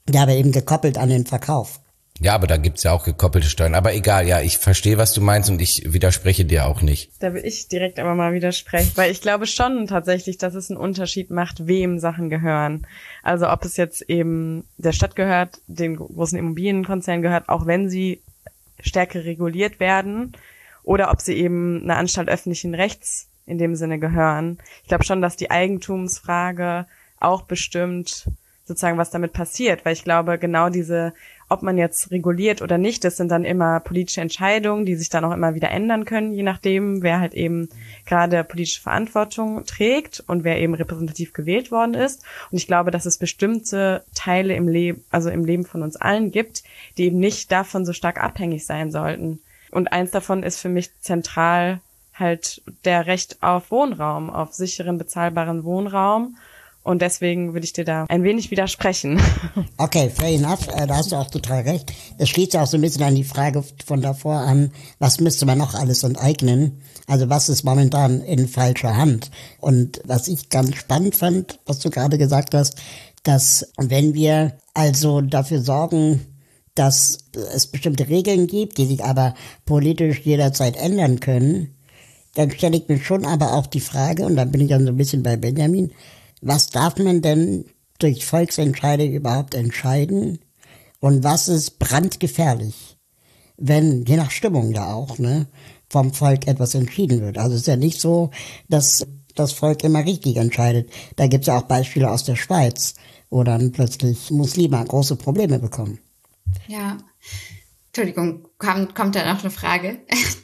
Ja, aber eben gekoppelt an den Verkauf. Ja, aber da gibt's ja auch gekoppelte Steuern. Aber egal, ja, ich verstehe, was du meinst und ich widerspreche dir auch nicht. Da will ich direkt aber mal widersprechen, weil ich glaube schon tatsächlich, dass es einen Unterschied macht, wem Sachen gehören. Also ob es jetzt eben der Stadt gehört, den großen Immobilienkonzernen gehört, auch wenn sie stärker reguliert werden, oder ob sie eben einer Anstalt öffentlichen Rechts in dem Sinne gehören. Ich glaube schon, dass die Eigentumsfrage auch bestimmt sozusagen, was damit passiert, weil ich glaube, genau diese, ob man jetzt reguliert oder nicht, das sind dann immer politische Entscheidungen, die sich dann auch immer wieder ändern können, je nachdem, wer halt eben gerade politische Verantwortung trägt und wer eben repräsentativ gewählt worden ist. Und ich glaube, dass es bestimmte Teile im Leben, also im Leben von uns allen gibt, die eben nicht davon so stark abhängig sein sollten. Und eins davon ist für mich zentral halt der Recht auf Wohnraum, auf sicheren, bezahlbaren Wohnraum. Und deswegen würde ich dir da ein wenig widersprechen. Okay, fair enough, da hast du auch total recht. Das schließt ja auch so ein bisschen an die Frage von davor an, was müsste man noch alles enteignen? Also was ist momentan in falscher Hand? Und was ich ganz spannend fand, was du gerade gesagt hast, dass wenn wir also dafür sorgen, dass es bestimmte Regeln gibt, die sich aber politisch jederzeit ändern können, dann stelle ich mir schon aber auch die Frage, und da bin ich dann so ein bisschen bei Benjamin, was darf man denn durch Volksentscheide überhaupt entscheiden und was ist brandgefährlich, wenn, je nach Stimmung ja auch, ne, vom Volk etwas entschieden wird. Also es ist ja nicht so, dass das Volk immer richtig entscheidet. Da gibt es ja auch Beispiele aus der Schweiz, wo dann plötzlich Muslime große Probleme bekommen. Ja, Entschuldigung, kommt da noch eine Frage?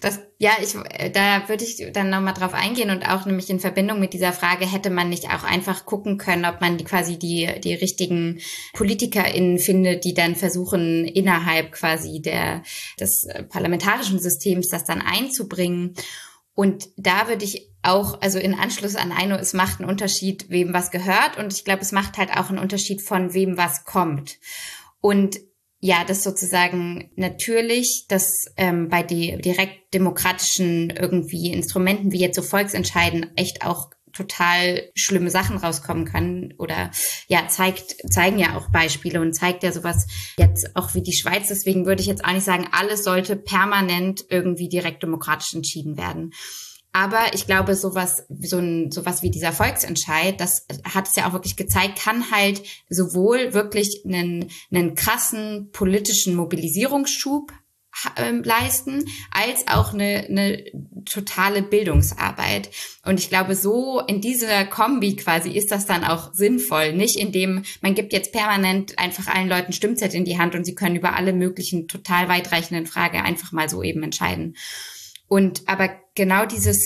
Da würde ich dann nochmal drauf eingehen und auch nämlich in Verbindung mit dieser Frage, hätte man nicht auch einfach gucken können, ob man quasi die richtigen PolitikerInnen findet, die dann versuchen, innerhalb quasi des parlamentarischen Systems das dann einzubringen. Und da würde ich auch, also in Anschluss an Aino, es macht einen Unterschied, wem was gehört. Und ich glaube, es macht halt auch einen Unterschied, von wem was kommt. Und ja, das sozusagen natürlich, dass bei die direkt demokratischen irgendwie Instrumenten wie jetzt so Volksentscheiden echt auch total schlimme Sachen rauskommen können oder ja, zeigen ja auch Beispiele und zeigt ja sowas jetzt auch wie die Schweiz. Deswegen würde ich jetzt auch nicht sagen, alles sollte permanent irgendwie direkt demokratisch entschieden werden. Aber ich glaube, sowas wie dieser Volksentscheid, das hat es ja auch wirklich gezeigt, kann halt sowohl wirklich einen krassen politischen Mobilisierungsschub leisten, als auch eine totale Bildungsarbeit. Und ich glaube, so in dieser Kombi quasi ist das dann auch sinnvoll. Nicht indem man gibt jetzt permanent einfach allen Leuten Stimmzettel in die Hand und sie können über alle möglichen total weitreichenden Fragen einfach mal so eben entscheiden. Und aber genau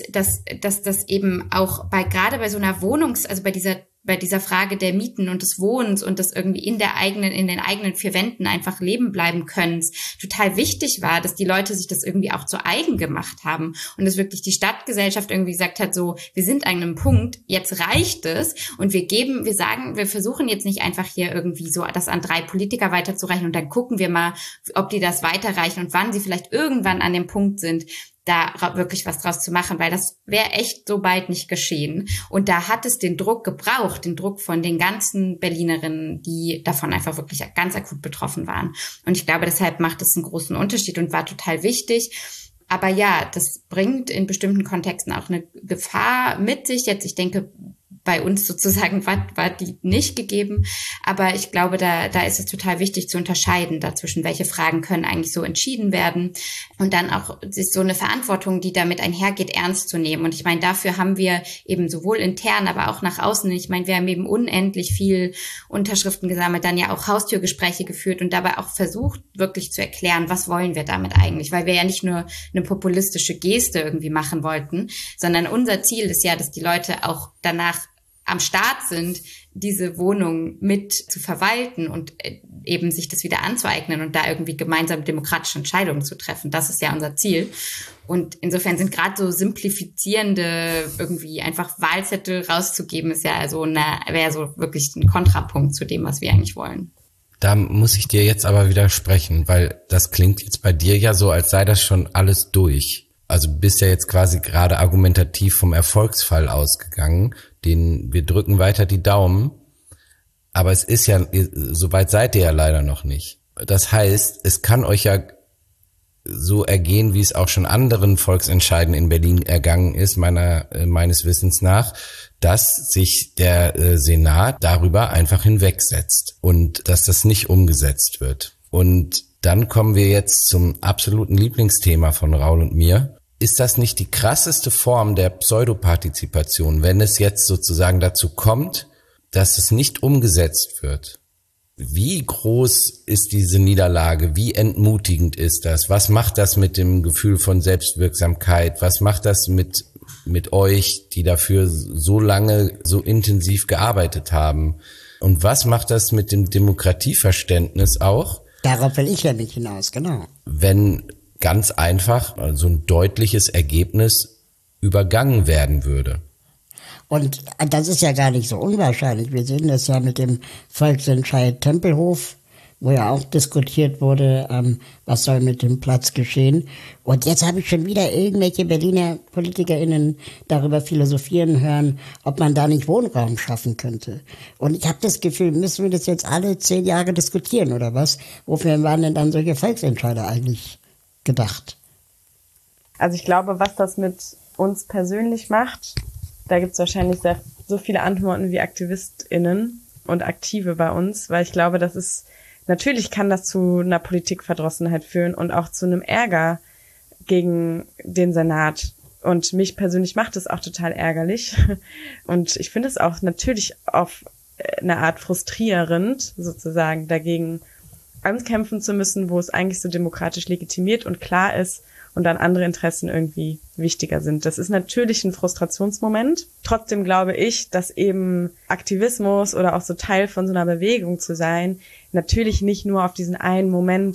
dass eben auch gerade bei so einer also bei dieser Frage der Mieten und des Wohnens und das irgendwie in den eigenen vier Wänden einfach leben bleiben können, total wichtig war, dass die Leute sich das irgendwie auch zu eigen gemacht haben und dass wirklich die Stadtgesellschaft irgendwie gesagt hat, so, wir sind an einem Punkt, jetzt reicht es und wir versuchen jetzt nicht einfach hier irgendwie so das an 3 Politiker weiterzureichen und dann gucken wir mal, ob die das weiterreichen und wann sie vielleicht irgendwann an dem Punkt sind, da wirklich was draus zu machen, weil das wäre echt so bald nicht geschehen. Und da hat es den Druck gebraucht, den Druck von den ganzen Berlinerinnen, die davon einfach wirklich ganz akut betroffen waren. Und ich glaube, deshalb macht es einen großen Unterschied und war total wichtig. Aber ja, das bringt in bestimmten Kontexten auch eine Gefahr mit sich. Jetzt, ich denke, bei uns sozusagen war die nicht gegeben. Aber ich glaube, da ist es total wichtig zu unterscheiden dazwischen, welche Fragen können eigentlich so entschieden werden und dann auch ist so eine Verantwortung, die damit einhergeht, ernst zu nehmen. Und ich meine, dafür haben wir eben sowohl intern, aber auch nach außen. Ich meine, wir haben eben unendlich viel Unterschriften gesammelt, dann ja auch Haustürgespräche geführt und dabei auch versucht, wirklich zu erklären, was wollen wir damit eigentlich? Weil wir ja nicht nur eine populistische Geste irgendwie machen wollten, sondern unser Ziel ist ja, dass die Leute auch danach am Start sind, diese Wohnung mit zu verwalten und eben sich das wieder anzueignen und da irgendwie gemeinsam demokratische Entscheidungen zu treffen. Das ist ja unser Ziel. Und insofern sind gerade so simplifizierende irgendwie einfach Wahlzettel rauszugeben, ist ja wäre so wirklich ein Kontrapunkt zu dem, was wir eigentlich wollen. Da muss ich dir jetzt aber widersprechen, weil das klingt jetzt bei dir ja so, als sei das schon alles durch. Also bist ja jetzt quasi gerade argumentativ vom Erfolgsfall ausgegangen, wir drücken weiter die Daumen. Aber es ist ja, soweit seid ihr ja leider noch nicht. Das heißt, es kann euch ja so ergehen, wie es auch schon anderen Volksentscheiden in Berlin ergangen ist, meines Wissens nach, dass sich der Senat darüber einfach hinwegsetzt und dass das nicht umgesetzt wird. Und dann kommen wir jetzt zum absoluten Lieblingsthema von Raul und mir. Ist das nicht die krasseste Form der Pseudopartizipation, wenn es jetzt sozusagen dazu kommt, dass es nicht umgesetzt wird? Wie groß ist diese Niederlage? Wie entmutigend ist das? Was macht das mit dem Gefühl von Selbstwirksamkeit? Was macht das mit euch, die dafür so lange, so intensiv gearbeitet haben? Und was macht das mit dem Demokratieverständnis auch? Darauf will ich ja nicht hinaus, genau. Wenn ganz einfach so ein deutliches Ergebnis übergangen werden würde. Und das ist ja gar nicht so unwahrscheinlich. Wir sehen das ja mit dem Volksentscheid Tempelhof, wo ja auch diskutiert wurde, was soll mit dem Platz geschehen. Und jetzt habe ich schon wieder irgendwelche Berliner PolitikerInnen darüber philosophieren hören, ob man da nicht Wohnraum schaffen könnte. Und ich habe das Gefühl, müssen wir das jetzt alle 10 Jahre diskutieren oder was? Wofür waren denn dann solche Volksentscheide eigentlich gedacht? Also ich glaube, was das mit uns persönlich macht, da gibt es wahrscheinlich so viele Antworten wie AktivistInnen und Aktive bei uns, weil ich glaube, natürlich kann das zu einer Politikverdrossenheit führen und auch zu einem Ärger gegen den Senat. Und mich persönlich macht es auch total ärgerlich. Und ich finde es auch natürlich auf eine Art frustrierend, sozusagen dagegen ankämpfen zu müssen, wo es eigentlich so demokratisch legitimiert und klar ist und dann andere Interessen irgendwie wichtiger sind. Das ist natürlich ein Frustrationsmoment. Trotzdem glaube ich, dass eben Aktivismus oder auch so Teil von so einer Bewegung zu sein, natürlich nicht nur auf diesen einen Moment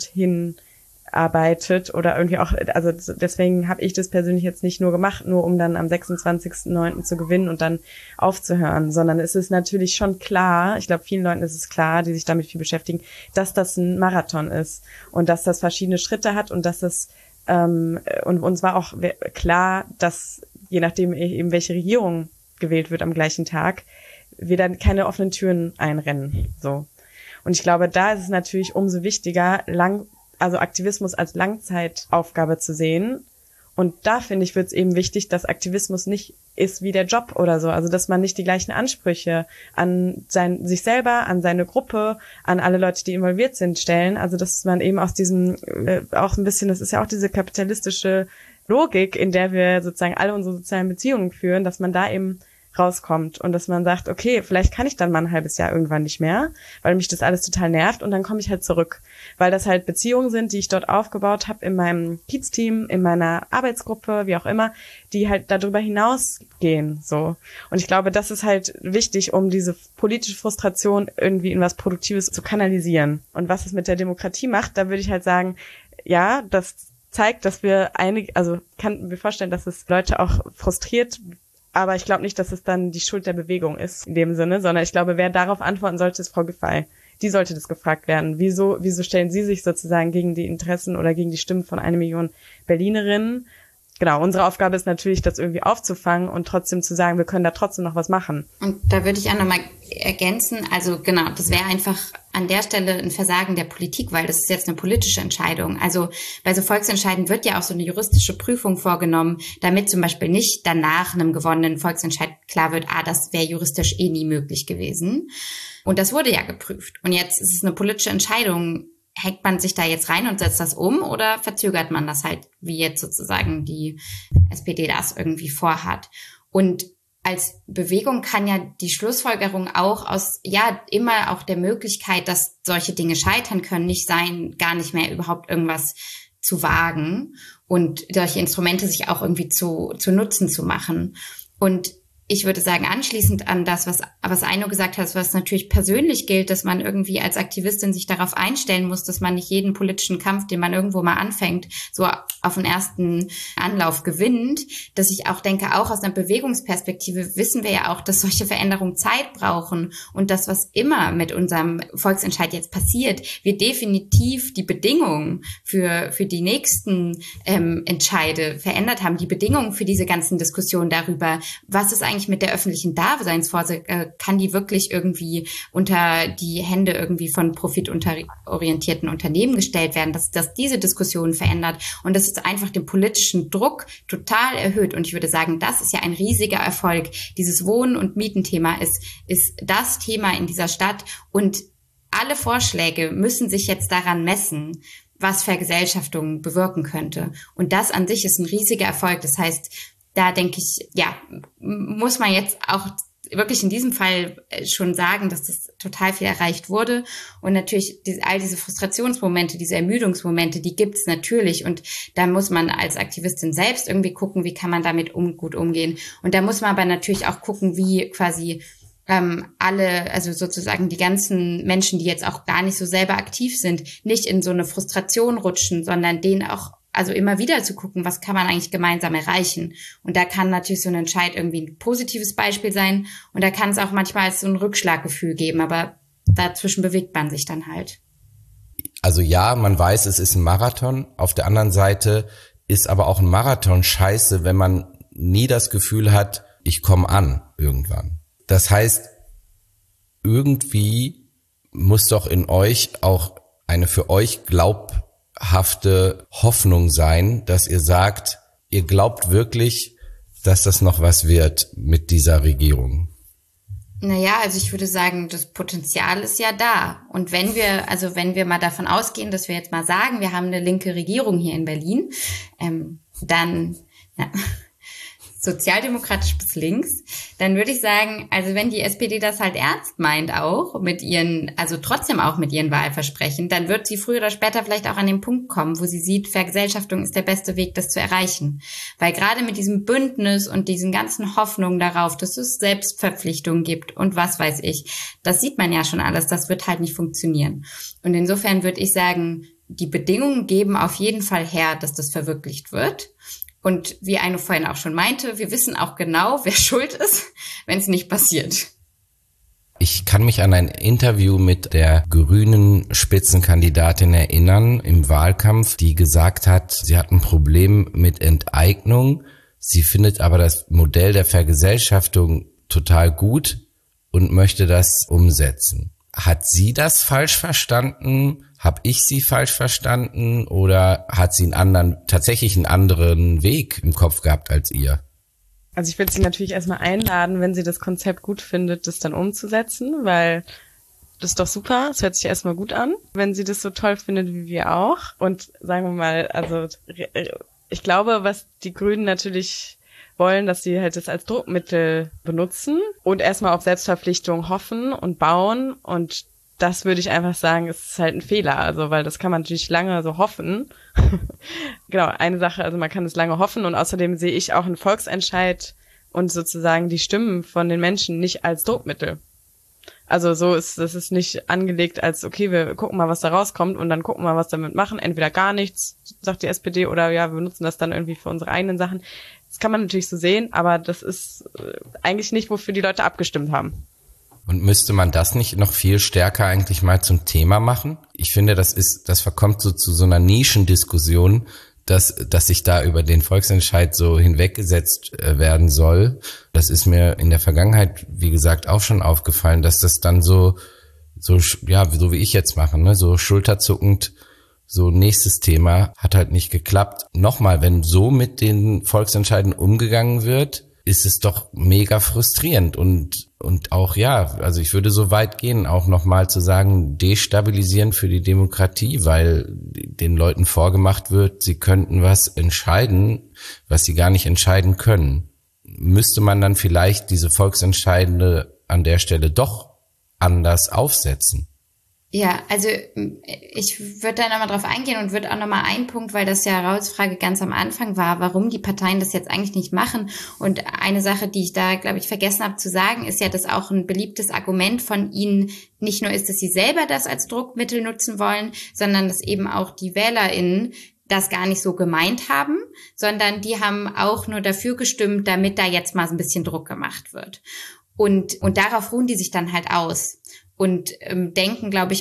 hinarbeitet oder irgendwie auch, also deswegen habe ich das persönlich jetzt nicht nur gemacht, nur um dann am 26.09. zu gewinnen und dann aufzuhören, sondern es ist natürlich schon klar, ich glaube vielen Leuten ist es klar, die sich damit viel beschäftigen, dass das ein Marathon ist und dass das verschiedene Schritte hat und dass das und uns war auch klar, dass je nachdem eben welche Regierung gewählt wird am gleichen Tag, wir dann keine offenen Türen einrennen, so. Und ich glaube, da ist es natürlich umso wichtiger, also Aktivismus als Langzeitaufgabe zu sehen. Und da, finde ich, wird es eben wichtig, dass Aktivismus nicht ist wie der Job oder so. Also, dass man nicht die gleichen Ansprüche an sich selber, an seine Gruppe, an alle Leute, die involviert sind, stellen. Also, dass man eben aus diesem, auch ein bisschen, das ist ja auch diese kapitalistische Logik, in der wir sozusagen alle unsere sozialen Beziehungen führen, dass man da eben rauskommt und dass man sagt, okay, vielleicht kann ich dann mal ein halbes Jahr irgendwann nicht mehr, weil mich das alles total nervt und dann komme ich halt zurück, weil das halt Beziehungen sind, die ich dort aufgebaut habe in meinem Kiez-Team, in meiner Arbeitsgruppe, wie auch immer, die halt darüber hinausgehen, so. Und ich glaube, das ist halt wichtig, um diese politische Frustration irgendwie in was Produktives zu kanalisieren. Und was es mit der Demokratie macht, da würde ich halt sagen, ja, das zeigt, dass wir kann mir vorstellen, dass es Leute auch frustriert. Aber ich glaube nicht, dass es dann die Schuld der Bewegung ist in dem Sinne, sondern ich glaube, wer darauf antworten sollte, ist Frau Giffey. Die sollte das gefragt werden. Wieso stellen Sie sich sozusagen gegen die Interessen oder gegen die Stimmen von 1 Million Berlinerinnen? Genau, unsere Aufgabe ist natürlich, das irgendwie aufzufangen und trotzdem zu sagen, wir können da trotzdem noch was machen. Und da würde ich auch nochmal ergänzen, also genau, das wäre einfach an der Stelle ein Versagen der Politik, weil das ist jetzt eine politische Entscheidung. Also bei so Volksentscheiden wird ja auch so eine juristische Prüfung vorgenommen, damit zum Beispiel nicht danach einem gewonnenen Volksentscheid klar wird, das wäre juristisch nie möglich gewesen. Und das wurde ja geprüft. Und jetzt ist es eine politische Entscheidung. Hängt man sich da jetzt rein und setzt das um oder verzögert man das halt, wie jetzt sozusagen die SPD das irgendwie vorhat? Und als Bewegung kann ja die Schlussfolgerung auch aus, immer auch der Möglichkeit, dass solche Dinge scheitern können, nicht sein, gar nicht mehr überhaupt irgendwas zu wagen und solche Instrumente sich auch irgendwie zu Nutzen zu machen. Und ich würde sagen, anschließend an das, was Aino gesagt hat, was natürlich persönlich gilt, dass man irgendwie als Aktivistin sich darauf einstellen muss, dass man nicht jeden politischen Kampf, den man irgendwo mal anfängt, so auf den ersten Anlauf gewinnt. Dass ich auch denke, auch aus einer Bewegungsperspektive wissen wir ja auch, dass solche Veränderungen Zeit brauchen und das, was immer mit unserem Volksentscheid jetzt passiert, wir definitiv die Bedingungen für die nächsten Entscheide verändert haben, die Bedingungen für diese ganzen Diskussionen darüber, was ist eigentlich eigentlich mit der öffentlichen Daseinsvorsorge? Kann die wirklich irgendwie unter die Hände irgendwie von profitorientierten Unternehmen gestellt werden, dass diese Diskussion verändert und das ist einfach den politischen Druck total erhöht. Und ich würde sagen, das ist ja ein riesiger Erfolg. Dieses Wohnen- und Mietenthema ist das Thema in dieser Stadt und alle Vorschläge müssen sich jetzt daran messen, was Vergesellschaftung bewirken könnte. Und das an sich ist ein riesiger Erfolg. Das heißt, da denke ich, ja, muss man jetzt auch wirklich in diesem Fall schon sagen, dass das total viel erreicht wurde. Und natürlich all diese Frustrationsmomente, diese Ermüdungsmomente, die gibt's natürlich. Und da muss man als Aktivistin selbst irgendwie gucken, wie kann man damit gut umgehen. Und da muss man aber natürlich auch gucken, wie quasi alle, also sozusagen die ganzen Menschen, die jetzt auch gar nicht so selber aktiv sind, nicht in so eine Frustration rutschen, sondern denen auch, also immer wieder zu gucken, was kann man eigentlich gemeinsam erreichen. Und da kann natürlich so ein Entscheid irgendwie ein positives Beispiel sein und da kann es auch manchmal so ein Rückschlaggefühl geben, aber dazwischen bewegt man sich dann halt. Also ja, man weiß, es ist ein Marathon. Auf der anderen Seite ist aber auch ein Marathon scheiße, wenn man nie das Gefühl hat, ich komme an irgendwann. Das heißt, irgendwie muss doch in euch auch eine für euch glaubhafte Hoffnung sein, dass ihr sagt, ihr glaubt wirklich, dass das noch was wird mit dieser Regierung. Naja, also ich würde sagen, das Potenzial ist ja da. Und wenn wir mal davon ausgehen, dass wir jetzt mal sagen, wir haben eine linke Regierung hier in Berlin, dann... Ja. Sozialdemokratisch bis links, dann würde ich sagen, also wenn die SPD das halt ernst meint auch mit ihren, also trotzdem auch mit ihren Wahlversprechen, dann wird sie früher oder später vielleicht auch an den Punkt kommen, wo sie sieht, Vergesellschaftung ist der beste Weg, das zu erreichen. Weil gerade mit diesem Bündnis und diesen ganzen Hoffnungen darauf, dass es Selbstverpflichtungen gibt und was weiß ich, das sieht man ja schon alles, das wird halt nicht funktionieren. Und insofern würde ich sagen, die Bedingungen geben auf jeden Fall her, dass das verwirklicht wird. Und wie Aino vorhin auch schon meinte, wir wissen auch genau, wer schuld ist, wenn es nicht passiert. Ich kann mich an ein Interview mit der grünen Spitzenkandidatin erinnern im Wahlkampf, die gesagt hat, sie hat ein Problem mit Enteignung. Sie findet aber das Modell der Vergesellschaftung total gut und möchte das umsetzen. Hat sie das falsch verstanden? Habe ich sie falsch verstanden? Oder hat sie tatsächlich einen anderen Weg im Kopf gehabt als ihr? Also ich würde sie natürlich erstmal einladen, wenn sie das Konzept gut findet, das dann umzusetzen, weil das ist doch super, es hört sich erstmal gut an, wenn sie das so toll findet wie wir auch. Und sagen wir mal, also ich glaube, was die Grünen natürlich wollen, dass sie halt das als Druckmittel benutzen und erstmal auf Selbstverpflichtung hoffen und bauen, und das würde ich einfach sagen, ist halt ein Fehler, also weil das kann man natürlich lange so hoffen. Genau, eine Sache, also man kann es lange hoffen, und außerdem sehe ich auch einen Volksentscheid und sozusagen die Stimmen von den Menschen nicht als Druckmittel. Also das ist nicht angelegt als, okay, wir gucken mal, was da rauskommt und dann gucken wir, was damit machen. Entweder gar nichts, sagt die SPD, oder ja, wir nutzen das dann irgendwie für unsere eigenen Sachen. Das kann man natürlich so sehen, aber das ist eigentlich nicht, wofür die Leute abgestimmt haben. Und müsste man das nicht noch viel stärker eigentlich mal zum Thema machen? Ich finde, das verkommt so zu so einer Nischendiskussion, dass sich da über den Volksentscheid so hinweggesetzt werden soll. Das ist mir in der Vergangenheit, wie gesagt, auch schon aufgefallen, dass das dann so wie ich jetzt mache, ne, so schulterzuckend, so nächstes Thema, hat halt nicht geklappt. Nochmal, wenn so mit den Volksentscheiden umgegangen wird, ist es doch mega frustrierend und auch, ja, also ich würde so weit gehen, auch nochmal zu sagen, destabilisierend für die Demokratie, weil den Leuten vorgemacht wird, sie könnten was entscheiden, was sie gar nicht entscheiden können. Müsste man dann vielleicht diese Volksentscheide an der Stelle doch anders aufsetzen? Ja, also ich würde da nochmal drauf eingehen und würde auch nochmal einen Punkt, weil das ja Rauls-Frage ganz am Anfang war, warum die Parteien das jetzt eigentlich nicht machen. Und eine Sache, die ich da, glaube ich, vergessen habe zu sagen, ist ja, dass auch ein beliebtes Argument von ihnen nicht nur ist, dass sie selber das als Druckmittel nutzen wollen, sondern dass eben auch die WählerInnen das gar nicht so gemeint haben, sondern die haben auch nur dafür gestimmt, damit da jetzt mal so ein bisschen Druck gemacht wird. Und darauf ruhen die sich dann halt aus. Und denken, glaube ich, aber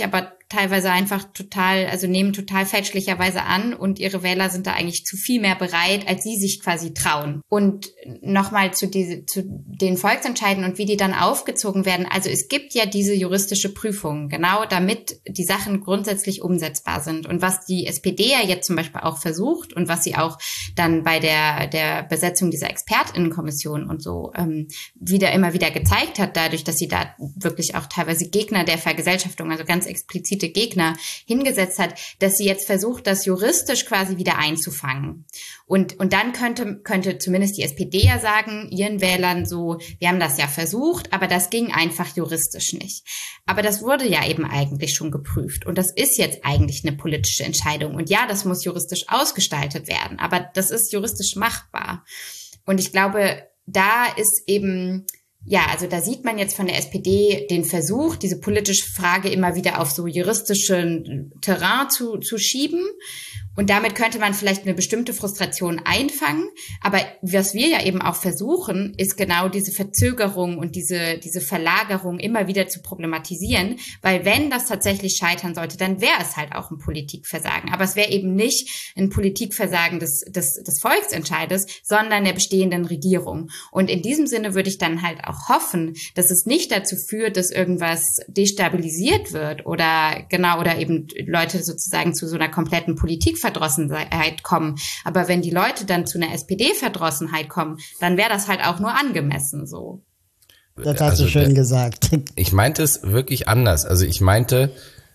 teilweise einfach nehmen total fälschlicherweise an und ihre Wähler sind da eigentlich zu viel mehr bereit, als sie sich quasi trauen. Und nochmal zu den Volksentscheiden und wie die dann aufgezogen werden. Also es gibt ja diese juristische Prüfung, genau damit die Sachen grundsätzlich umsetzbar sind. Und was die SPD ja jetzt zum Beispiel auch versucht und was sie auch dann bei der Besetzung dieser ExpertInnenkommission und so immer wieder gezeigt hat, dadurch, dass sie da wirklich auch teilweise Gegner der Vergesellschaftung, also ganz explizite Gegner hingesetzt hat, dass sie jetzt versucht, das juristisch quasi wieder einzufangen. Und dann könnte zumindest die SPD ja sagen, ihren Wählern so, wir haben das ja versucht, aber das ging einfach juristisch nicht. Aber das wurde ja eben eigentlich schon geprüft und das ist jetzt eigentlich eine politische Entscheidung. Und ja, das muss juristisch ausgestaltet werden, aber das ist juristisch machbar. Und ich glaube, da ist eben, ja, also da sieht man jetzt von der SPD den Versuch, diese politische Frage immer wieder auf so juristischen Terrain zu schieben. Und damit könnte man vielleicht eine bestimmte Frustration einfangen. Aber was wir ja eben auch versuchen, ist genau diese Verzögerung und diese Verlagerung immer wieder zu problematisieren. Weil wenn das tatsächlich scheitern sollte, dann wäre es halt auch ein Politikversagen. Aber es wäre eben nicht ein Politikversagen des Volksentscheides, sondern der bestehenden Regierung. Und in diesem Sinne würde ich dann halt auch hoffen, dass es nicht dazu führt, dass irgendwas destabilisiert wird oder eben Leute sozusagen zu so einer kompletten Politikverdrossenheit kommen. Aber wenn die Leute dann zu einer SPD-Verdrossenheit kommen, dann wäre das halt auch nur angemessen so. Das hast du schön gesagt. Ich meinte es wirklich anders. Also ich meinte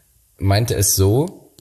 es so,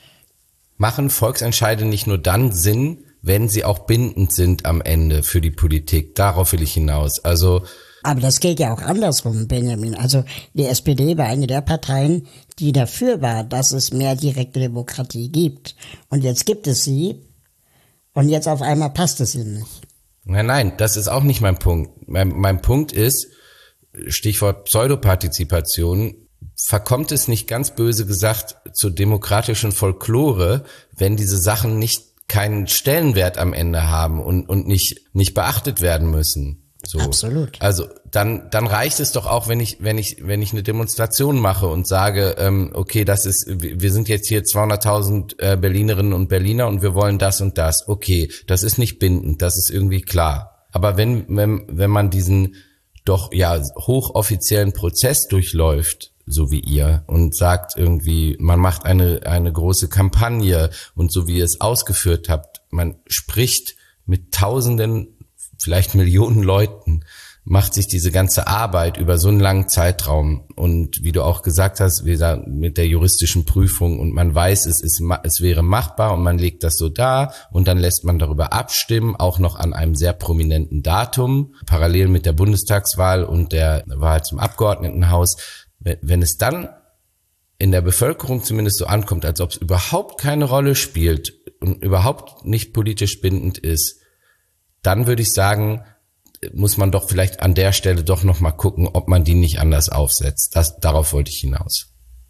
machen Volksentscheide nicht nur dann Sinn, wenn sie auch bindend sind am Ende für die Politik. Darauf will ich hinaus. Aber das gilt ja auch andersrum, Benjamin. Also die SPD war eine der Parteien, die dafür war, dass es mehr direkte Demokratie gibt. Und jetzt gibt es sie und jetzt auf einmal passt es ihnen nicht. Nein, das ist auch nicht mein Punkt. Mein Punkt ist, Stichwort Pseudopartizipation, verkommt es nicht ganz böse gesagt zur demokratischen Folklore, wenn diese Sachen keinen Stellenwert am Ende haben und nicht beachtet werden müssen. So. Absolut. Also dann reicht es doch auch, wenn ich eine Demonstration mache und sage, okay, wir sind jetzt hier 200.000 Berlinerinnen und Berliner und wir wollen das und das. Okay, das ist nicht bindend, das ist irgendwie klar. Aber wenn man diesen doch ja hochoffiziellen Prozess durchläuft, so wie ihr, und sagt irgendwie, man macht eine große Kampagne und so wie ihr es ausgeführt habt, man spricht mit Tausenden, vielleicht Millionen Leuten, macht sich diese ganze Arbeit über so einen langen Zeitraum und wie du auch gesagt hast, mit der juristischen Prüfung und man weiß, es wäre machbar und man legt das so dar und dann lässt man darüber abstimmen, auch noch an einem sehr prominenten Datum, parallel mit der Bundestagswahl und der Wahl zum Abgeordnetenhaus. Wenn es dann in der Bevölkerung zumindest so ankommt, als ob es überhaupt keine Rolle spielt und überhaupt nicht politisch bindend ist, dann würde ich sagen, muss man doch vielleicht an der Stelle doch noch mal gucken, ob man die nicht anders aufsetzt. Darauf wollte ich hinaus.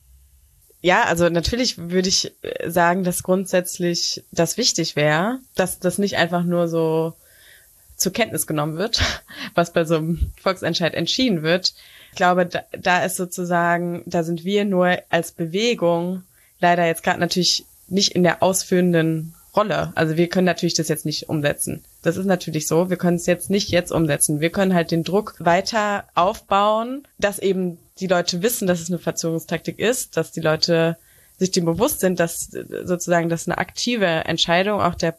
Ja, also natürlich würde ich sagen, dass grundsätzlich das wichtig wäre, dass das nicht einfach nur so zur Kenntnis genommen wird, was bei so einem Volksentscheid entschieden wird. Ich glaube, da ist sozusagen, da sind wir nur als Bewegung leider jetzt gerade natürlich nicht in der ausführenden Rolle. Also wir können natürlich das jetzt nicht umsetzen. Das ist natürlich so. Wir können es jetzt nicht umsetzen. Wir können halt den Druck weiter aufbauen, dass eben die Leute wissen, dass es eine Verzögerungstaktik ist, dass die Leute sich dem bewusst sind, dass sozusagen das eine aktive Entscheidung auch des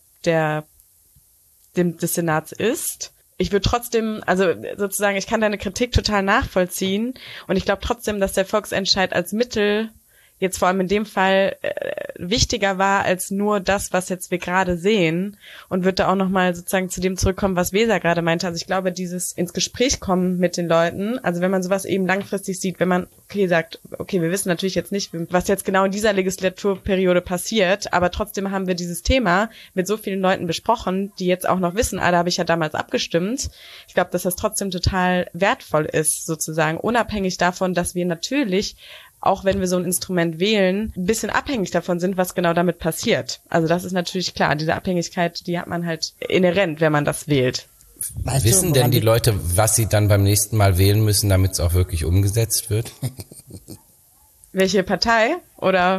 Senats ist. Ich würde trotzdem, also sozusagen, ich kann deine Kritik total nachvollziehen und ich glaube trotzdem, dass der Volksentscheid als Mittel jetzt vor allem in dem Fall wichtiger war als nur das, was jetzt wir gerade sehen und wird da auch nochmal sozusagen zu dem zurückkommen, was Weser gerade meinte. Also ich glaube, dieses ins Gespräch kommen mit den Leuten, also wenn man sowas eben langfristig sieht, wenn man sagt, okay, wir wissen natürlich jetzt nicht, was jetzt genau in dieser Legislaturperiode passiert, aber trotzdem haben wir dieses Thema mit so vielen Leuten besprochen, die jetzt auch noch wissen, da habe ich ja damals abgestimmt. Ich glaube, dass das trotzdem total wertvoll ist, sozusagen, unabhängig davon, dass wir natürlich auch wenn wir so ein Instrument wählen, ein bisschen abhängig davon sind, was genau damit passiert. Also das ist natürlich klar, diese Abhängigkeit, die hat man halt inhärent, wenn man das wählt. Wissen denn die Leute, was sie dann beim nächsten Mal wählen müssen, damit es auch wirklich umgesetzt wird? Welche Partei? Oder?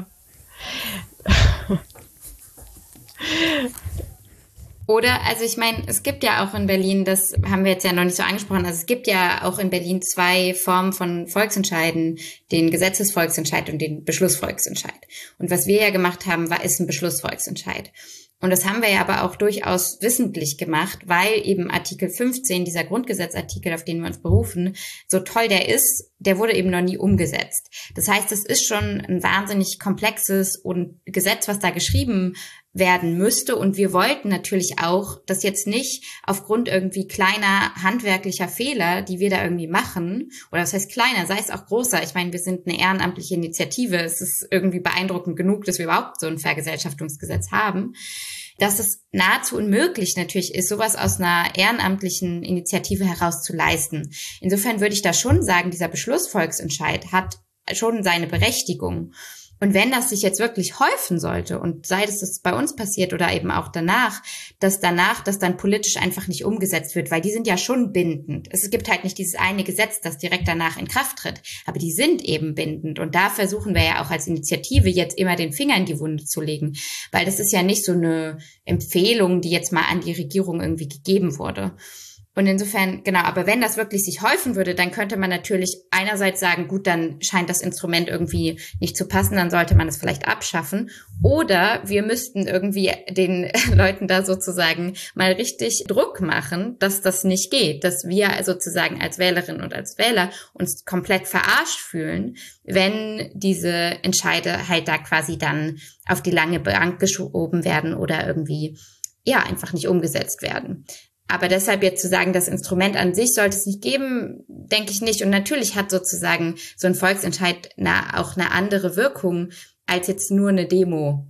Oder, also ich meine, es gibt ja auch in Berlin, das haben wir jetzt ja noch nicht so angesprochen, also es gibt ja auch in Berlin 2 Formen von Volksentscheiden, den Gesetzesvolksentscheid und den Beschlussvolksentscheid. Und was wir ja gemacht haben, ist ein Beschlussvolksentscheid. Und das haben wir ja aber auch durchaus wissentlich gemacht, weil eben Artikel 15, dieser Grundgesetzartikel, auf den wir uns berufen, so toll der ist, der wurde eben noch nie umgesetzt. Das heißt, es ist schon ein wahnsinnig komplexes und Gesetz, was da geschrieben werden müsste. Und wir wollten natürlich auch, dass jetzt nicht aufgrund irgendwie kleiner handwerklicher Fehler, die wir da irgendwie machen, oder was heißt kleiner, sei es auch großer. Ich meine, wir sind eine ehrenamtliche Initiative. Es ist irgendwie beeindruckend genug, dass wir überhaupt so ein Vergesellschaftungsgesetz haben, dass es nahezu unmöglich natürlich ist, sowas aus einer ehrenamtlichen Initiative heraus zu leisten. Insofern würde ich da schon sagen, dieser Beschlussvolksentscheid hat schon seine Berechtigung. Und wenn das sich jetzt wirklich häufen sollte, und sei es, dass es bei uns passiert oder eben auch danach, dass das dann politisch einfach nicht umgesetzt wird, weil die sind ja schon bindend. Es gibt halt nicht dieses eine Gesetz, das direkt danach in Kraft tritt, aber die sind eben bindend. Und da versuchen wir ja auch als Initiative jetzt immer den Finger in die Wunde zu legen, weil das ist ja nicht so eine Empfehlung, die jetzt mal an die Regierung irgendwie gegeben wurde. Und insofern, genau, aber wenn das wirklich sich häufen würde, dann könnte man natürlich einerseits sagen, gut, dann scheint das Instrument irgendwie nicht zu passen, dann sollte man es vielleicht abschaffen. Oder wir müssten irgendwie den Leuten da sozusagen mal richtig Druck machen, dass das nicht geht, dass wir sozusagen als Wählerinnen und als Wähler uns komplett verarscht fühlen, wenn diese Entscheide halt da quasi dann auf die lange Bank geschoben werden oder irgendwie, ja, einfach nicht umgesetzt werden. Aber deshalb jetzt zu sagen, das Instrument an sich sollte es nicht geben, denke ich nicht. Und natürlich hat sozusagen so ein Volksentscheid auch eine andere Wirkung als jetzt nur eine Demo.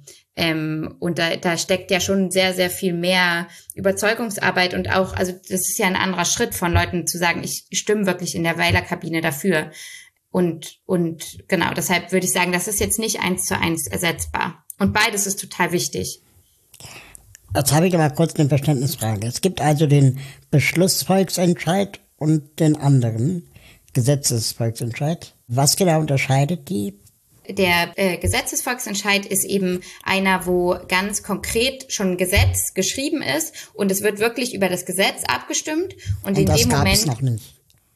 Und da steckt ja schon sehr, sehr viel mehr Überzeugungsarbeit und auch, also das ist ja ein anderer Schritt von Leuten zu sagen, ich stimme wirklich in der Wählerkabine dafür. Und genau, deshalb würde ich sagen, das ist jetzt nicht 1:1 ersetzbar. Und beides ist total wichtig. Jetzt habe ich aber kurz eine Verständnisfrage. Es gibt also den Beschlussvolksentscheid und den anderen Gesetzesvolksentscheid. Was genau unterscheidet die? Der Gesetzesvolksentscheid ist eben einer, wo ganz konkret schon ein Gesetz geschrieben ist und es wird wirklich über das Gesetz abgestimmt. Und in das dem gab Moment es noch nicht.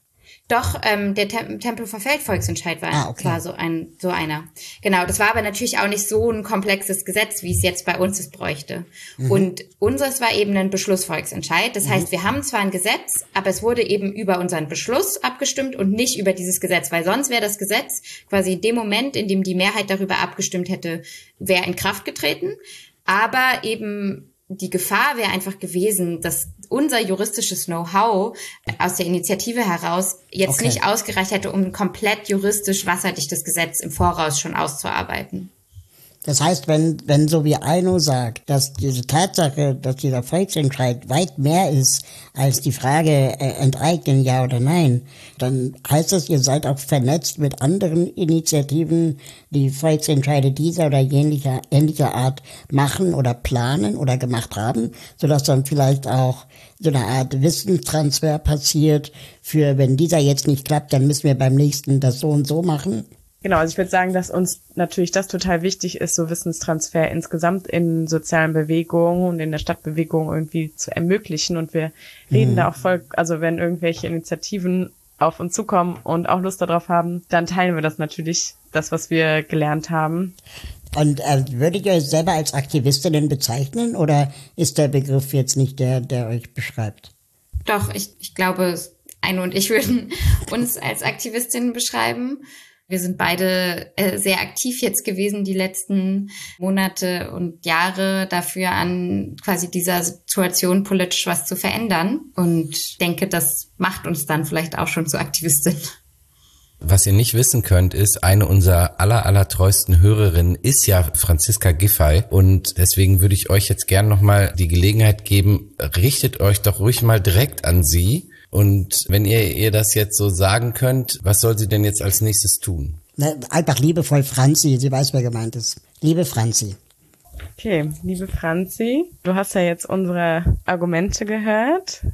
Doch, der Tempelhofer Feld-Volksentscheid war so einer. Genau, das war aber natürlich auch nicht so ein komplexes Gesetz, wie es jetzt bei uns es bräuchte. Und unseres war eben ein Beschlussvolksentscheid. Das heißt, wir haben zwar ein Gesetz, aber es wurde eben über unseren Beschluss abgestimmt und nicht über dieses Gesetz, weil sonst wäre das Gesetz quasi in dem Moment, in dem die Mehrheit darüber abgestimmt hätte, wäre in Kraft getreten. Aber eben die Gefahr wäre einfach gewesen, dass unser juristisches Know-how aus der Initiative heraus jetzt nicht ausgereicht hätte, um ein komplett juristisch wasserdichtes Gesetz im Voraus schon auszuarbeiten. Das heißt, wenn so wie Aino sagt, dass diese Tatsache, dass dieser Volksentscheid weit mehr ist als die Frage enteignen, ja oder nein, dann heißt das, ihr seid auch vernetzt mit anderen Initiativen, die Volksentscheide dieser oder ähnlicher Art machen oder planen oder gemacht haben, sodass dann vielleicht auch so eine Art Wissenstransfer passiert für, wenn dieser jetzt nicht klappt, dann müssen wir beim nächsten das so und so machen. Genau, also ich würde sagen, dass uns natürlich das total wichtig ist, so Wissenstransfer insgesamt in sozialen Bewegungen und in der Stadtbewegung irgendwie zu ermöglichen. Und wir reden da auch voll, also wenn irgendwelche Initiativen auf uns zukommen und auch Lust darauf haben, dann teilen wir das natürlich, das, was wir gelernt haben. Und würdet ihr euch selber als Aktivistinnen bezeichnen oder ist der Begriff jetzt nicht der euch beschreibt? Doch, ich glaube, Aino und ich würden uns als Aktivistinnen beschreiben. Wir sind beide sehr aktiv jetzt gewesen, die letzten Monate und Jahre dafür an quasi dieser Situation politisch was zu verändern. Und denke, das macht uns dann vielleicht auch schon zu Aktivistinnen. Was ihr nicht wissen könnt, ist, eine unserer allertreuesten Hörerinnen ist ja Franziska Giffey. Und deswegen würde ich euch jetzt gern nochmal die Gelegenheit geben, richtet euch doch ruhig mal direkt an sie. Und wenn ihr das jetzt so sagen könnt, was soll sie denn jetzt als nächstes tun? Einfach liebevoll Franzi, sie weiß, wer gemeint ist. Liebe Franzi. Okay, liebe Franzi, du hast ja jetzt unsere Argumente gehört.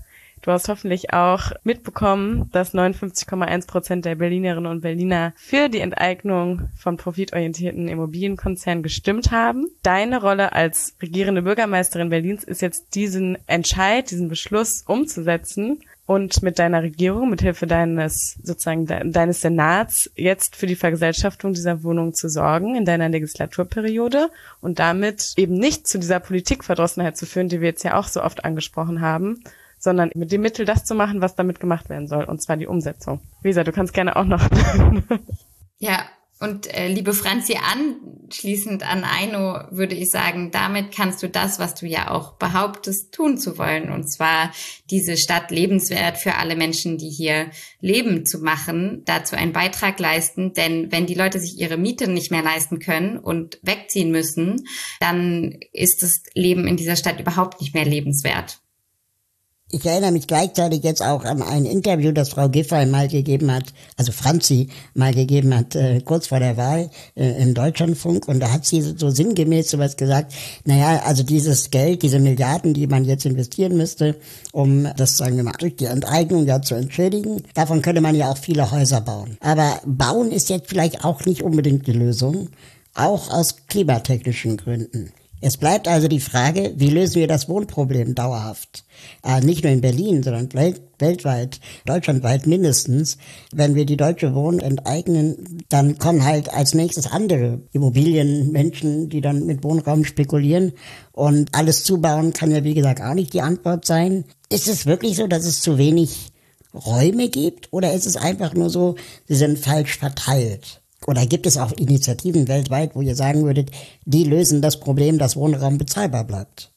Du hast hoffentlich auch mitbekommen, dass 59,1% der Berlinerinnen und Berliner für die Enteignung von profitorientierten Immobilienkonzernen gestimmt haben. Deine Rolle als regierende Bürgermeisterin Berlins ist jetzt diesen Entscheid, diesen Beschluss umzusetzen und mit deiner Regierung, mit Hilfe deines Senats jetzt für die Vergesellschaftung dieser Wohnung zu sorgen in deiner Legislaturperiode und damit eben nicht zu dieser Politikverdrossenheit zu führen, die wir jetzt ja auch so oft angesprochen haben, sondern mit dem Mittel das zu machen, was damit gemacht werden soll, und zwar die Umsetzung. Lisa, du kannst gerne auch noch. Ja, und liebe Franzi, anschließend an Aino würde ich sagen, damit kannst du das, was du ja auch behauptest, tun zu wollen. Und zwar diese Stadt lebenswert für alle Menschen, die hier leben, zu machen, dazu einen Beitrag leisten. Denn wenn die Leute sich ihre Miete nicht mehr leisten können und wegziehen müssen, dann ist das Leben in dieser Stadt überhaupt nicht mehr lebenswert. Ich erinnere mich gleichzeitig jetzt auch an ein Interview, das Frau Giffey mal gegeben hat, also Franzi mal gegeben hat, kurz vor der Wahl im Deutschlandfunk. Und da hat sie so sinngemäß sowas gesagt, naja, also dieses Geld, diese Milliarden, die man jetzt investieren müsste, um das, sagen wir mal, durch die Enteignung ja zu entschädigen, davon könnte man ja auch viele Häuser bauen. Aber bauen ist jetzt vielleicht auch nicht unbedingt die Lösung, auch aus klimatechnischen Gründen. Es bleibt also die Frage, wie lösen wir das Wohnproblem dauerhaft? Nicht nur in Berlin, sondern weltweit, deutschlandweit mindestens. Wenn wir die Deutsche Wohnen enteignen, dann kommen halt als nächstes andere Immobilienmenschen, die dann mit Wohnraum spekulieren. Und alles zubauen kann ja, wie gesagt, auch nicht die Antwort sein. Ist es wirklich so, dass es zu wenig Räume gibt? Oder ist es einfach nur so, sie sind falsch verteilt? Oder gibt es auch Initiativen weltweit, wo ihr sagen würdet, die lösen das Problem, dass Wohnraum bezahlbar bleibt?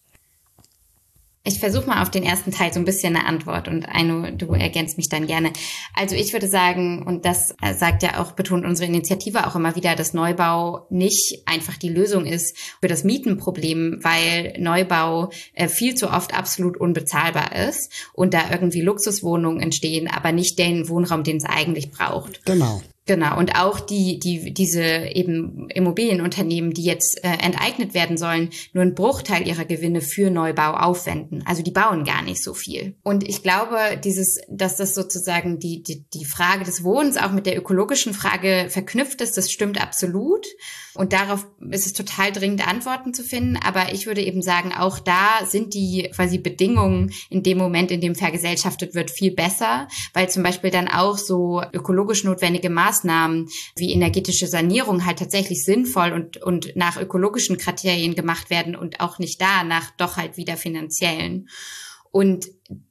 Ich versuche mal auf den ersten Teil so ein bisschen eine Antwort und Aino, du ergänzt mich dann gerne. Also ich würde sagen, und das sagt ja auch, betont unsere Initiative auch immer wieder, dass Neubau nicht einfach die Lösung ist für das Mietenproblem, weil Neubau viel zu oft absolut unbezahlbar ist und da irgendwie Luxuswohnungen entstehen, aber nicht den Wohnraum, den es eigentlich braucht. Genau, und auch diese eben Immobilienunternehmen, die jetzt enteignet werden sollen, nur einen Bruchteil ihrer Gewinne für Neubau aufwenden. Also die bauen gar nicht so viel. Und ich glaube, dass das sozusagen die Frage des Wohnens auch mit der ökologischen Frage verknüpft ist, das stimmt absolut. Und darauf ist es total dringend, Antworten zu finden. Aber ich würde eben sagen, auch da sind die quasi Bedingungen in dem Moment, in dem vergesellschaftet wird, viel besser, weil zum Beispiel dann auch so ökologisch notwendige Maßnahmen wie energetische Sanierung halt tatsächlich sinnvoll und nach ökologischen Kriterien gemacht werden und auch nicht danach doch halt wieder finanziellen. Und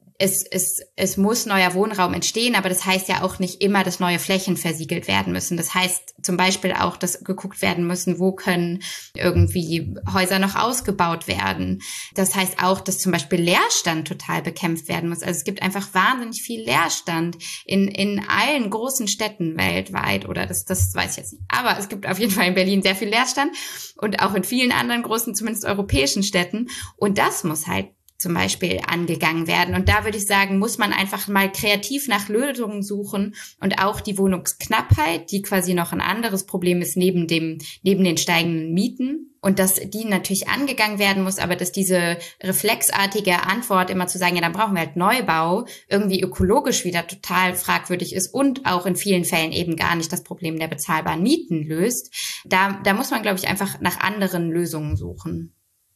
es muss neuer Wohnraum entstehen, aber das heißt ja auch nicht immer, dass neue Flächen versiegelt werden müssen. Das heißt zum Beispiel auch, dass geguckt werden müssen, wo können irgendwie Häuser noch ausgebaut werden. Das heißt auch, dass zum Beispiel Leerstand total bekämpft werden muss. Also es gibt einfach wahnsinnig viel Leerstand in allen großen Städten weltweit, oder das weiß ich jetzt nicht. Aber es gibt auf jeden Fall in Berlin sehr viel Leerstand und auch in vielen anderen großen, zumindest europäischen Städten. Und das muss halt zum Beispiel angegangen werden. Und da würde ich sagen, muss man einfach mal kreativ nach Lösungen suchen und auch die Wohnungsknappheit, die quasi noch ein anderes Problem ist neben den steigenden Mieten. Und dass die natürlich angegangen werden muss, aber dass diese reflexartige Antwort immer zu sagen, ja, dann brauchen wir halt Neubau, irgendwie ökologisch wieder total fragwürdig ist und auch in vielen Fällen eben gar nicht das Problem der bezahlbaren Mieten löst. Da muss man, glaube ich, einfach nach anderen Lösungen suchen.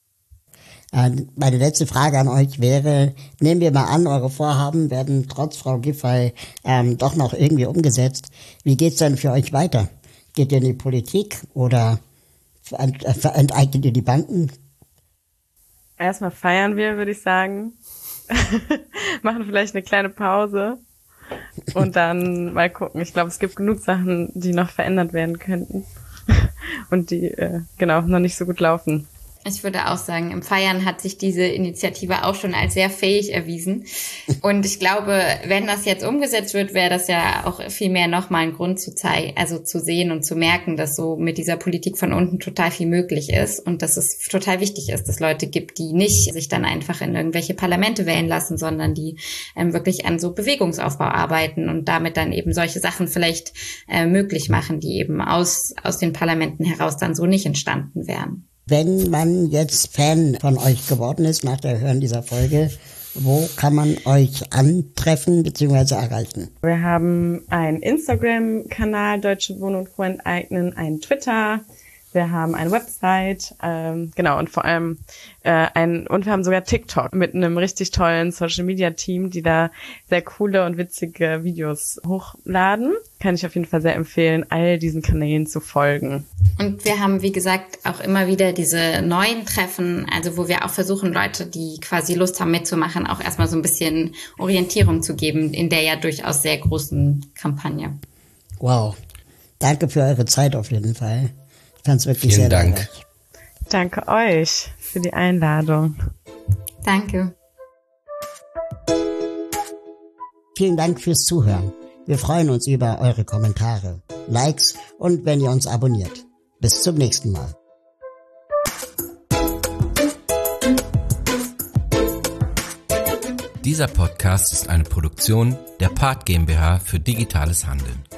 Meine letzte Frage an euch wäre, nehmen wir mal an, eure Vorhaben werden trotz Frau Giffey doch noch irgendwie umgesetzt. Wie geht's denn für euch weiter? Geht ihr in die Politik oder enteignet ihr die Banken? Erstmal feiern wir, würde ich sagen. Machen vielleicht eine kleine Pause und dann mal gucken. Ich glaube, es gibt genug Sachen, die noch verändert werden könnten und die noch nicht so gut laufen. Ich würde auch sagen, im Feiern hat sich diese Initiative auch schon als sehr fähig erwiesen. Und ich glaube, wenn das jetzt umgesetzt wird, wäre das ja auch viel mehr nochmal ein Grund zu zeigen, also zu sehen und zu merken, dass so mit dieser Politik von unten total viel möglich ist und dass es total wichtig ist, dass es Leute gibt, die nicht sich dann einfach in irgendwelche Parlamente wählen lassen, sondern die wirklich an so Bewegungsaufbau arbeiten und damit dann eben solche Sachen vielleicht möglich machen, die eben aus den Parlamenten heraus dann so nicht entstanden wären. Wenn man jetzt Fan von euch geworden ist nach der Hören dieser Folge Wo kann man euch antreffen bzw. erreichen? Wir haben einen Instagram-Kanal, Deutsche Wohnen und Co. enteignen, einen Twitter, wir haben eine Website, genau, und vor allem und wir haben sogar TikTok mit einem richtig tollen Social-Media-Team, die da sehr coole und witzige Videos hochladen. Kann ich auf jeden Fall sehr empfehlen, all diesen Kanälen zu folgen. Und wir haben, wie gesagt, auch immer wieder diese neuen Treffen, also wo wir auch versuchen, Leute, die quasi Lust haben mitzumachen, auch erstmal so ein bisschen Orientierung zu geben in der ja durchaus sehr großen Kampagne. Wow. Danke für eure Zeit auf jeden Fall. Ich fand es wirklich Vielen sehr Dank. lehrreich. Danke euch für die Einladung. Danke. Vielen Dank fürs Zuhören. Wir freuen uns über eure Kommentare, Likes und wenn ihr uns abonniert. Bis zum nächsten Mal. Dieser Podcast ist eine Produktion der Part GmbH für digitales Handeln.